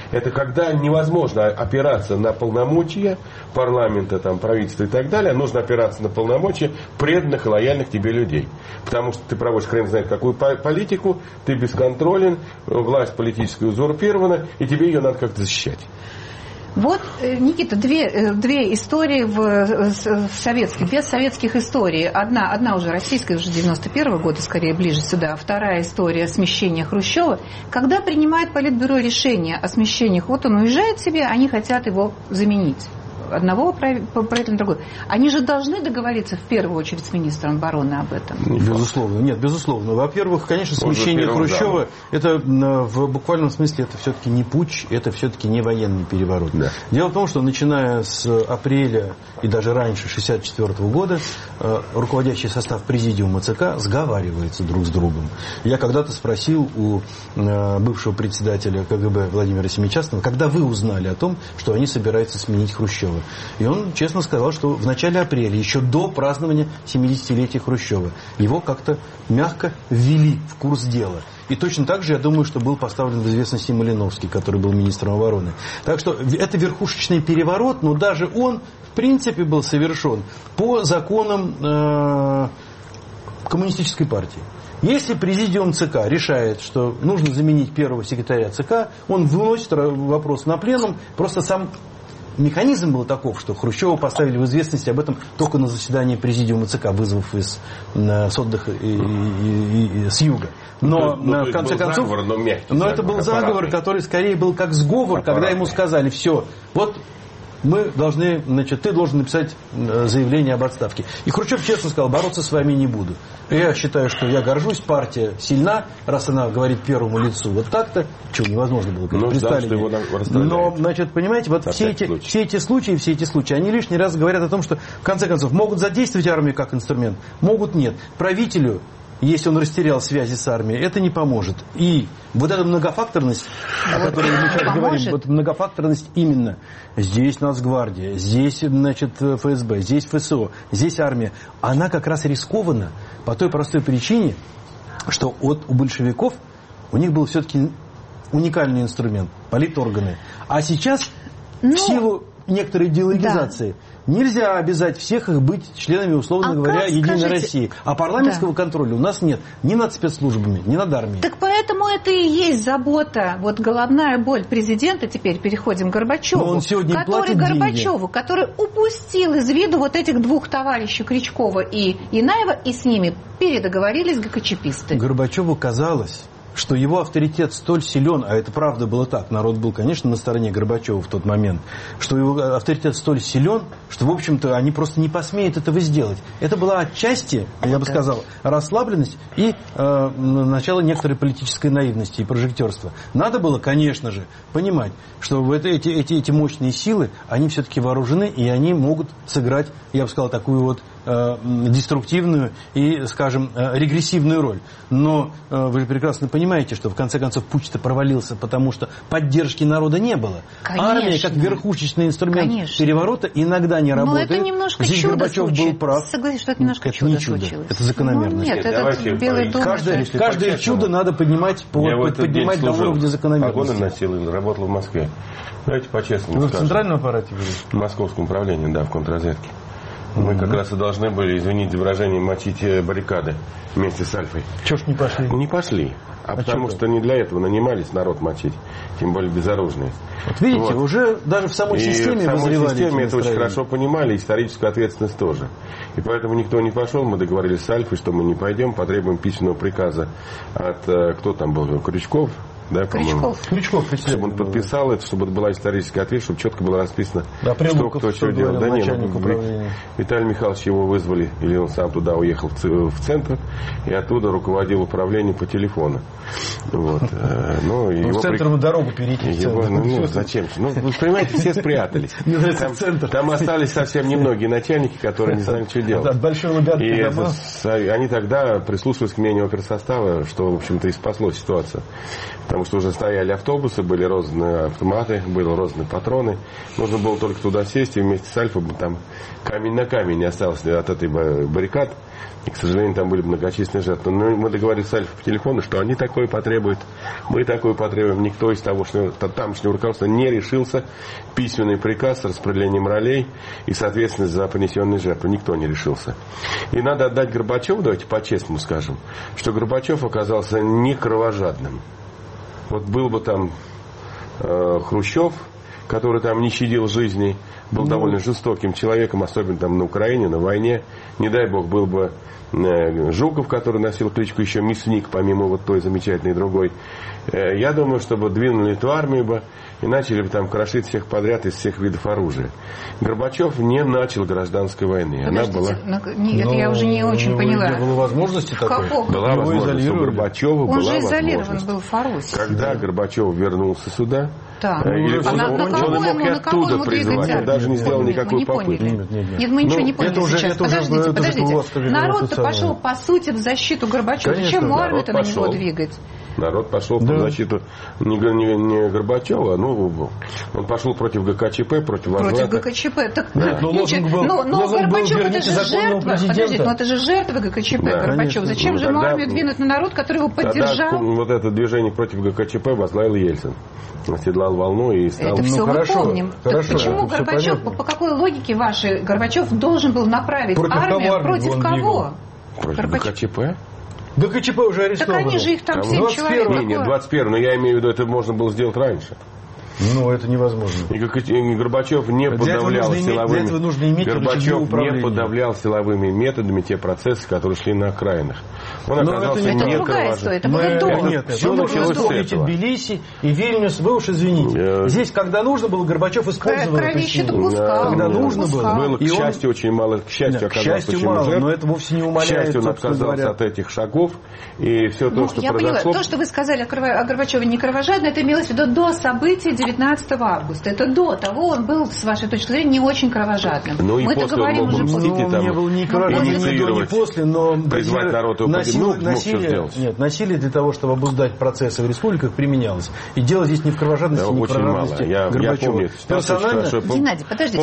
[SPEAKER 2] Это когда невозможно опираться на полномочия парламента, там, правительства и так далее. Нужно опираться на полномочия преданных и лояльных тебе людей. Потому что ты проводишь хрен знает какую политику, ты бесконтролен, власть политическая узурпирована, и тебе ее надо как-то защищать.
[SPEAKER 1] Вот, Никита, две истории в советских, без советских историй. Одна уже российская, уже 91-го года, скорее ближе сюда. Вторая история смещения Хрущева. Когда принимает Политбюро решение о смещениях, вот он уезжает себе, они хотят его заменить. Одного правителя на другой. Они же должны договориться в первую очередь с министром обороны об этом.
[SPEAKER 3] Безусловно. Нет, безусловно. Во-первых, конечно, смещение Хрущева, это в буквальном смысле это все-таки не путч, это все-таки не военный переворот. Да. Дело в том, что начиная с апреля и даже раньше 1964 года руководящий состав президиума ЦК сговаривается друг с другом. Я когда-то спросил у бывшего председателя КГБ Владимира Семичастного, когда вы узнали о том, что они собираются сменить Хрущева. И он честно сказал, что в начале апреля, еще до празднования 70-летия Хрущева, его как-то мягко ввели в курс дела. И точно так же, я думаю, что был поставлен в известность и Малиновский, который был министром обороны. Так что это верхушечный переворот, но даже он, в принципе, был совершен по законам коммунистической партии. Если президиум ЦК решает, что нужно заменить первого секретаря ЦК, он выносит вопрос на пленум, просто сам механизм был таков, что Хрущева поставили в известность об этом только на заседании президиума ЦК, вызвав с отдыха и с юга. Но в конце концов, это был заговор, который скорее был как сговор, когда ему сказали: все, вот мы должны, ты должен написать заявление об отставке. И Хрущев честно сказал: бороться с вами не буду. Я считаю, что я горжусь, партия сильна, раз она говорит первому лицу вот так-то, что невозможно было представить. Но, понимаете, вот все эти случаи, они лишний раз говорят о том, что, в конце концов, могут задействовать армию как инструмент, могут нет. Правителю, если он растерял связи с армией, это не поможет. И вот эта многофакторность, о которой мы сейчас говорим, вот многофакторность именно здесь Нацгвардия, здесь, ФСБ, здесь ФСО, здесь армия, она как раз рискована по той простой причине, что у большевиков у них был все-таки уникальный инструмент – политорганы. А сейчас в силу некоторой идеологизации нельзя обязать всех их быть членами, условно говоря, Единой России. А парламентского контроля у нас нет ни над спецслужбами, ни над армией.
[SPEAKER 1] Так поэтому это и есть забота, вот головная боль президента, теперь переходим к Горбачеву, который упустил из виду вот этих двух товарищей Крючкова и Янаева, и с ними передоговорились ГКЧПисты.
[SPEAKER 3] Горбачеву казалось, что его авторитет столь силен, а это правда было так, народ был, конечно, на стороне Горбачева в тот момент, что его авторитет столь силен, что, в общем-то, они просто не посмеют этого сделать. Это была отчасти, я бы сказал, расслабленность и начало некоторой политической наивности и прожектерства. Надо было, конечно же, понимать, что эти мощные силы, они все-таки вооружены, и они могут сыграть, я бы сказал, такую вот деструктивную и, скажем, регрессивную роль. Но вы же прекрасно понимаете, что в конце концов путч-то провалился, потому что поддержки народа не было.
[SPEAKER 1] Конечно.
[SPEAKER 3] Армия, как верхушечный инструмент переворота, иногда не работает.
[SPEAKER 1] Но это немножко
[SPEAKER 3] здесь
[SPEAKER 1] чудо
[SPEAKER 3] Горбачев
[SPEAKER 1] случилось.
[SPEAKER 3] был прав.
[SPEAKER 1] Согласен, что это немножко
[SPEAKER 3] чудо случилось. Это закономерность.
[SPEAKER 1] Нет, это Белый дом.
[SPEAKER 3] Каждое чудо надо поднимать до уровня закономерности.
[SPEAKER 2] Погоны носил и работал в Москве. Давайте по-честному скажем.
[SPEAKER 3] Вы в центральном аппарате говорите?
[SPEAKER 2] В московском управлении, да, в контрразведке. Мы как раз и должны были, извините выражение, мочить баррикады вместе с Альфой.
[SPEAKER 3] Чего ж не пошли?
[SPEAKER 2] Не пошли. Потому что не для этого нанимались народ мочить, тем более безоружные.
[SPEAKER 3] Вот видите, уже даже в самой системе вызревали.
[SPEAKER 2] В самой системе это очень хорошо понимали, историческую ответственность тоже. И поэтому никто не пошел, мы договорились с Альфой, что мы не пойдем, потребуем письменного приказа от, кто там был, Крючков? Да,
[SPEAKER 3] Крючков,
[SPEAKER 2] чтобы он подписал это, чтобы это была историческая ответственность, чтобы четко было расписано,
[SPEAKER 3] что кто что делал.
[SPEAKER 2] Да, Виталий Михайлович его вызвали, или он сам туда уехал в центр, и оттуда руководил управлением по телефону. Вот.
[SPEAKER 3] В центр на дорогу перейти.
[SPEAKER 2] Зачем? Вы понимаете, все спрятались. Там остались совсем немногие начальники, которые не знали, что делать. И они тогда прислушивались к мнению оперсостава, что, в общем-то, и спасло ситуацию. Потому что уже стояли автобусы, были розданы автоматы, были розданы патроны. Нужно было только туда сесть, и вместе с Альфой там камень на камень не осталось от этой баррикад. И, к сожалению, там были многочисленные жертвы. Но мы договорились с Альфой по телефону, что они такое потребуют, мы такое потребуем. Никто из того, что тамошнего руководства не решился. Письменный приказ с распределением ролей и, соответственно, за понесенные жертвы. Никто не решился. И надо отдать Горбачеву, давайте по-честному скажем, что Горбачев оказался не кровожадным. Вот был бы там Хрущев, который там не щадил жизни, был довольно жестоким человеком, особенно там на Украине, на войне. Не дай бог, был бы Жуков, который носил кличку еще Мясник, помимо вот той замечательной другой. Я думаю, чтобы двинули эту армию бы и начали бы там крошить всех подряд из всех видов оружия. Горбачев не начал гражданской войны. Она была...
[SPEAKER 1] Это я уже не очень поняла.
[SPEAKER 3] Не было возможности такой?
[SPEAKER 2] Была возможность у Горбачева.
[SPEAKER 1] Он же изолирован был в Фарусе.
[SPEAKER 2] Когда Горбачев вернулся сюда,
[SPEAKER 1] да.
[SPEAKER 2] Он мог и оттуда призвать. Он даже не сделал никакой попытки.
[SPEAKER 1] Нет, мы ничего не поняли сейчас. Подождите. Народ-то пошел, по сути, в защиту Горбачева. Зачем армию-то на него двигать?
[SPEAKER 2] Народ пошел в защиту не Горбачева, он пошел против ГКЧП, против возврата.
[SPEAKER 1] Против ГКЧП. Так,
[SPEAKER 3] но
[SPEAKER 1] Горбачев это же жертва. Подождите, но это же жертва ГКЧП, Горбачев. Зачем же ему армию двинуть на народ, который его поддержал?
[SPEAKER 2] Вот это движение против ГКЧП возглавил Ельцин. Оседлал волну и стал...
[SPEAKER 1] Это все мы помним. Почему Горбачев, по какой логике вашей, Горбачев должен был направить армию против кого?
[SPEAKER 2] Против ГКЧП?
[SPEAKER 3] ГКЧП уже арестованы.
[SPEAKER 1] Так они же их там 7 человек.
[SPEAKER 2] Нет, 21, но я имею в виду, это можно было сделать раньше.
[SPEAKER 3] Ну, это невозможно.
[SPEAKER 2] И Горбачев не подавлял силовыми... Горбачев не подавлял силовыми методами те процессы, которые шли на окраинах. Он оказался не кровожадным.
[SPEAKER 1] Это было до.
[SPEAKER 3] Нет, все началось с этого. Тбилиси и Вильнюс, вы уж извините. Здесь, когда нужно было, Горбачев использовал это. Когда нужно было.
[SPEAKER 2] Было, к счастью, очень мало. К счастью, оказалось очень мало.
[SPEAKER 3] Но это вовсе не умаляет.
[SPEAKER 2] К счастью, он отказался от этих шагов. И все то, что
[SPEAKER 1] я
[SPEAKER 2] произошло...
[SPEAKER 1] поняла. То, что вы сказали о Горбачеве не кровожадно, это имелось в виду до событий 19 августа. Это до того он был, с вашей точки зрения, не очень кровожадным.
[SPEAKER 2] Ну и
[SPEAKER 1] мы
[SPEAKER 2] после он мог бы мстить и там
[SPEAKER 3] не был ни кровожадным, ни после, но
[SPEAKER 2] призвать народ его
[SPEAKER 3] насилие для того, чтобы обуздать процессы в республиках, применялось. И дело здесь не в кровожадности, не в кровожадности Горбачева.
[SPEAKER 1] Геннадий, подождите,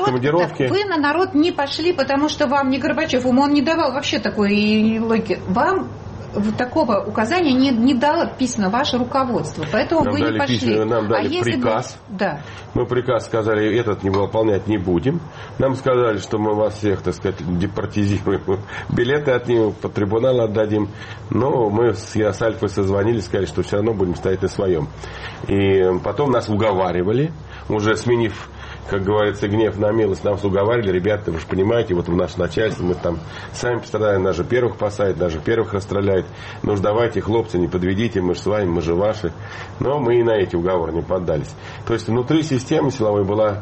[SPEAKER 1] вы на народ не пошли, потому что вам не Горбачев, он не давал вообще такой логики. Вам такого указания не дало письменно ваше руководство, поэтому вы не пошли.
[SPEAKER 2] Нам дали приказ. Да. Мы приказ сказали, этот не выполнять не будем. Нам сказали, что мы вас всех, так сказать, депортизируем. Билеты отнимем, по трибуналу отдадим. Но мы с Альфой созвонились, сказали, что все равно будем стоять на своем. И потом нас уговаривали, уже сменив, как говорится, гнев на милость, нас уговаривали, ребята, вы же понимаете, вот в наше начальство, мы там сами пострадаем, нас же первых посадят, нас же первых расстреляют. Ну уж давайте, хлопцы, не подведите, мы же с вами, мы же ваши. Но мы и на эти уговоры не поддались. То есть внутри системы силовой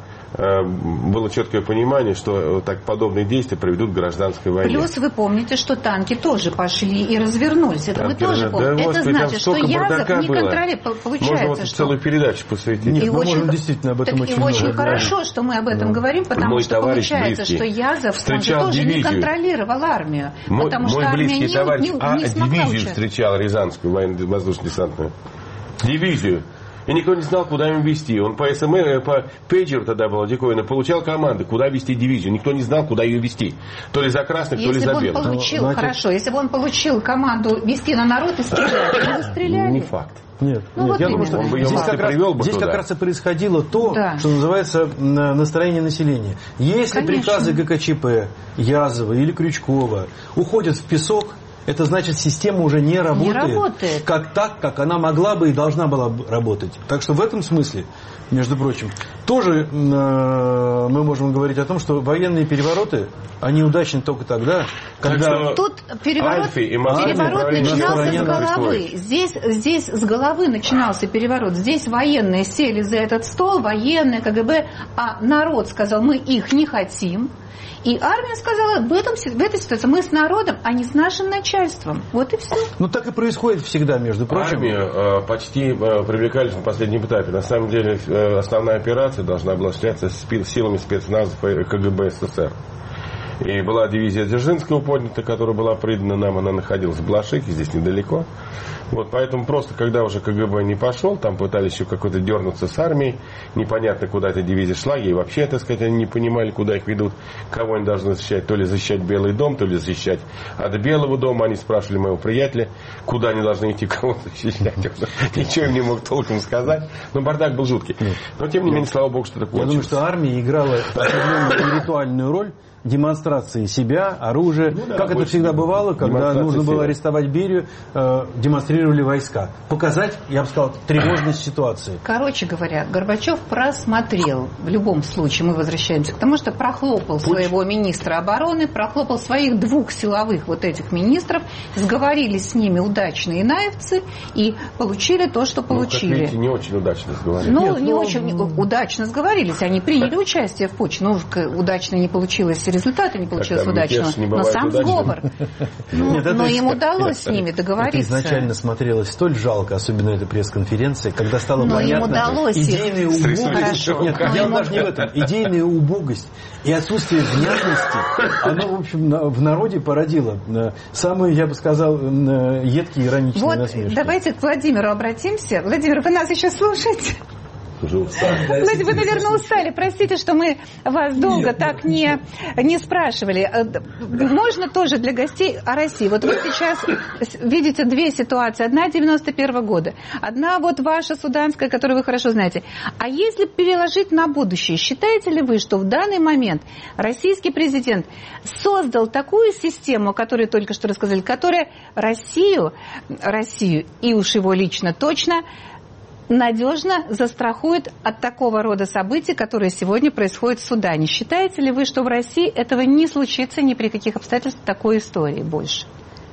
[SPEAKER 2] было четкое понимание, что так подобные действия приведут к гражданской войне.
[SPEAKER 1] Плюс вы помните, что танки тоже пошли и развернулись. Это вы тоже помните.
[SPEAKER 2] Да,
[SPEAKER 1] это значит, что Язов не контролирует. Получается,
[SPEAKER 2] можно
[SPEAKER 1] что...
[SPEAKER 2] целую передачу посвятить.
[SPEAKER 3] Нет, мы можем действительно об этом очень много.
[SPEAKER 1] Очень хорошо, что мы об этом говорим, потому что получается, что Язов тоже не контролировал армию. Потому что армия не смогла
[SPEAKER 2] дивизию встречал Рязанскую военно-десантную. Дивизию. И никто не знал, куда им вести. Он по СМР, по пейджеру тогда было диковина, получал команды, куда вести дивизию. Никто не знал, куда ее вести. То ли за красных, то ли за белых.
[SPEAKER 1] Если бы он получил команду вести на народ и стрелять, то бы стреляли.
[SPEAKER 2] Не факт.
[SPEAKER 3] Нет, я думаю, что здесь как раз и происходило то, что называется настроение населения. Если приказы ГКЧП, Язова или Крючкова уходят в песок, это значит, система уже не работает как она могла бы и должна была работать. Так что в этом смысле, между прочим, тоже мы можем говорить о том, что военные перевороты, они удачны только тогда, когда...
[SPEAKER 1] Тут переворот начинался с головы. Здесь с головы начинался переворот. Здесь военные сели за этот стол, военные, КГБ, а народ сказал, мы их не хотим. И армия сказала, в этой ситуации мы с народом, а не с нашим начальством. Вот и все.
[SPEAKER 3] Ну, так и происходит всегда, между прочим.
[SPEAKER 2] Армию почти привлекались на последнем этапе. На самом деле, основная операция должна была осуществляться силами спецназа КГБ СССР. И была дивизия Дзержинского поднята, которая была придана нам, она находилась в Балашихе, здесь недалеко. Вот, поэтому просто, когда уже КГБ не пошел, там пытались еще какой-то дернуться с армией, непонятно, куда эта дивизия шла, и вообще, так сказать, они не понимали, куда их ведут, кого они должны защищать, то ли защищать Белый дом, то ли защищать от Белого дома. Они спрашивали моего приятеля, куда они должны идти, кого защищать. Ничего им не мог толком сказать, но бардак был жуткий. Но, тем не менее, слава богу, что это кончилось.
[SPEAKER 3] Я думаю, что армия играла определенную ритуальную роль демонстрации себя, оружия. Да, как это всегда бывало, когда нужно было арестовать Берию, демонстрировали войска. Показать, я бы сказал, тревожность ситуации.
[SPEAKER 1] Короче говоря, Горбачев просмотрел, в любом случае, мы возвращаемся к тому, что прохлопал своего министра обороны, прохлопал своих двух силовых вот этих министров, сговорились с ними удачные наивцы и получили то, что получили.
[SPEAKER 2] Как видите, не очень удачно сговорились.
[SPEAKER 1] Не очень удачно сговорились. Они приняли участие в путче. Удачно не получилось, результата не получилось удачного. Но сам сговор. Но им удалось с ними договориться.
[SPEAKER 3] Это изначально смотрелось столь жалко, особенно эта пресс-конференция, когда стало понятно идейная убогость. Нет, дело даже не в этом. Идейная убогость и отсутствие внятности, оно, в общем, в народе породило самые, я бы сказал, едкие ироничные насмешки.
[SPEAKER 1] Давайте к Владимиру обратимся. Владимир, вы нас еще слушаете? Владимир, вы, наверное, устали. Простите, что мы вас долго так не спрашивали. Можно тоже для гостей о России. Вот вы сейчас видите две ситуации. Одна 91-го года. Одна вот ваша суданская, которую вы хорошо знаете. А если переложить на будущее, считаете ли вы, что в данный момент российский президент создал такую систему, о которой только что рассказали, которая Россию и уж его лично точно надежно застрахует от такого рода событий, которые сегодня происходят в Судане? Считаете ли вы, что в России этого не случится ни при каких обстоятельствах такой истории больше?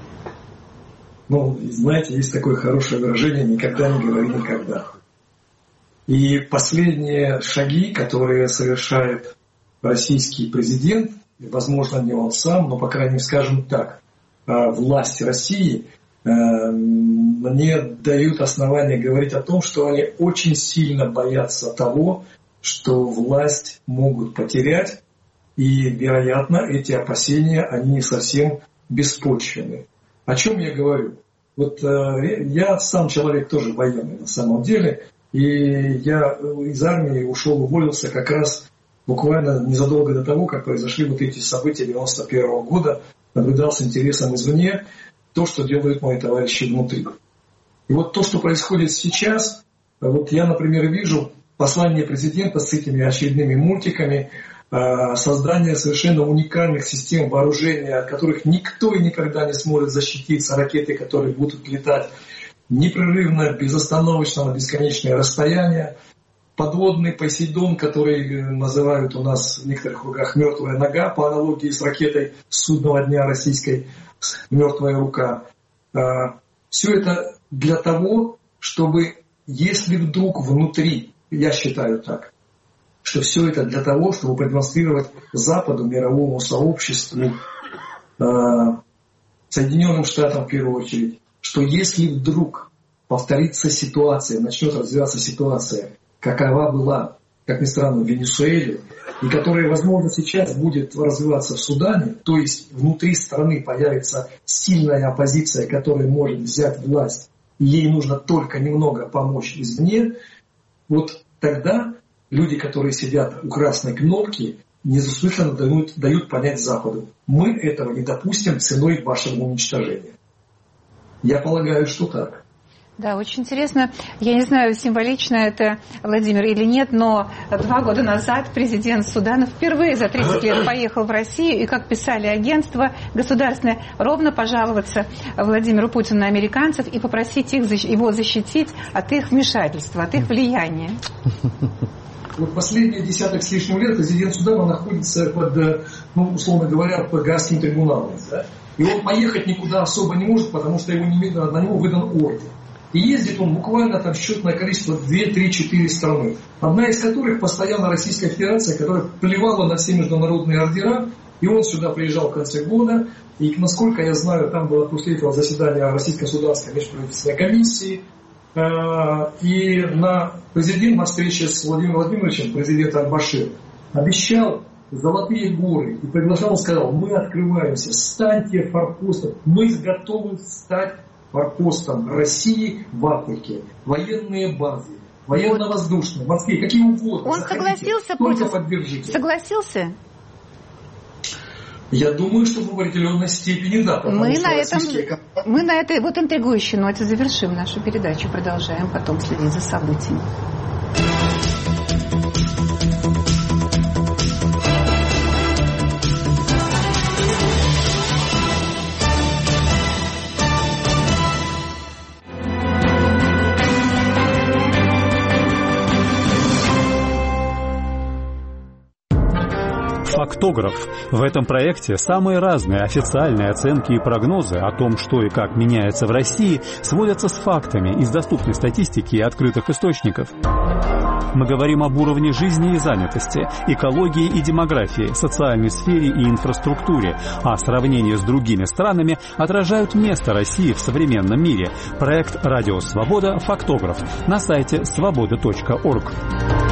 [SPEAKER 5] Знаете, есть такое хорошее выражение «никогда не говори никогда». И последние шаги, которые совершает российский президент, возможно, не он сам, но, по крайней мере, скажем так, власть России – мне дают основания говорить о том, что они очень сильно боятся того, что власть могут потерять, и, вероятно, эти опасения, они не совсем беспочвенны. О чем я говорю? Я сам человек тоже военный на самом деле, и я из армии уволился как раз буквально незадолго до того, как произошли вот эти события 91 года, наблюдал с интересом извне то, что делают мои товарищи внутри. И вот то, что происходит сейчас, я, например, вижу послание президента с этими очередными мультиками, создание совершенно уникальных систем вооружения, от которых никто и никогда не сможет защититься, ракеты, которые будут летать непрерывно, безостановочно на бесконечные расстояния, подводный Посейдон, который называют у нас в некоторых кругах «мертвая нога», по аналогии с ракетой судного дня российской «мертвая рука». Все это для того, чтобы, если вдруг внутри, я считаю так, что все это для того, чтобы продемонстрировать Западу, мировому сообществу, Соединенным Штатам в первую очередь, что если вдруг повторится ситуация, начнет развиваться ситуация, какова была, как ни странно, в Венесуэле, и которая, возможно, сейчас будет развиваться в Судане, то есть внутри страны появится сильная оппозиция, которая может взять власть, и ей нужно только немного помочь извне, вот тогда люди, которые сидят у красной кнопки, недвусмысленно дают понять Западу: мы этого не допустим ценой вашего уничтожения. Я полагаю, что так.
[SPEAKER 1] Да, очень интересно. Я не знаю, символично это, Владимир, или нет, но 2 года назад президент Судана впервые за 30 лет поехал в Россию, и, как писали агентства государственные, ровно пожаловаться Владимиру Путину на американцев и попросить его защитить от их вмешательства, от их влияния.
[SPEAKER 5] Вот последние десяток с лишним лет президент Судана находится под, условно говоря, под Гаагским трибуналом. Да? И он поехать никуда особо не может, потому что на него выдан ордер. И ездит он буквально там счетное количество 2, 3, 4 страны. Одна из которых постоянно Российская Федерация, которая плевала на все международные ордера. И он сюда приезжал в конце года. И, насколько я знаю, там было после этого заседание Российско-Суданской межправительственной комиссии. И президент на встрече с Владимиром Владимировичем, президент Аль-Башир, обещал золотые горы и приглашал, он сказал, мы открываемся, станьте форпостом, мы готовы стать форпостом России в Африке, военные базы, военно-воздушные, морские, какие угодно.
[SPEAKER 1] Он согласился, Путин? Согласился?
[SPEAKER 5] Я думаю, что в определенной степени да.
[SPEAKER 1] Мы на этой вот интригующей ноте завершим нашу передачу, продолжаем потом следить за событиями.
[SPEAKER 11] Фактограф. В этом проекте самые разные официальные оценки и прогнозы о том, что и как меняется в России, сводятся с фактами из доступной статистики и открытых источников. Мы говорим об уровне жизни и занятости, экологии и демографии, социальной сфере и инфраструктуре, а сравнение с другими странами отражают место России в современном мире. Проект «Радио Свобода. Фактограф» на сайте свобода.орг.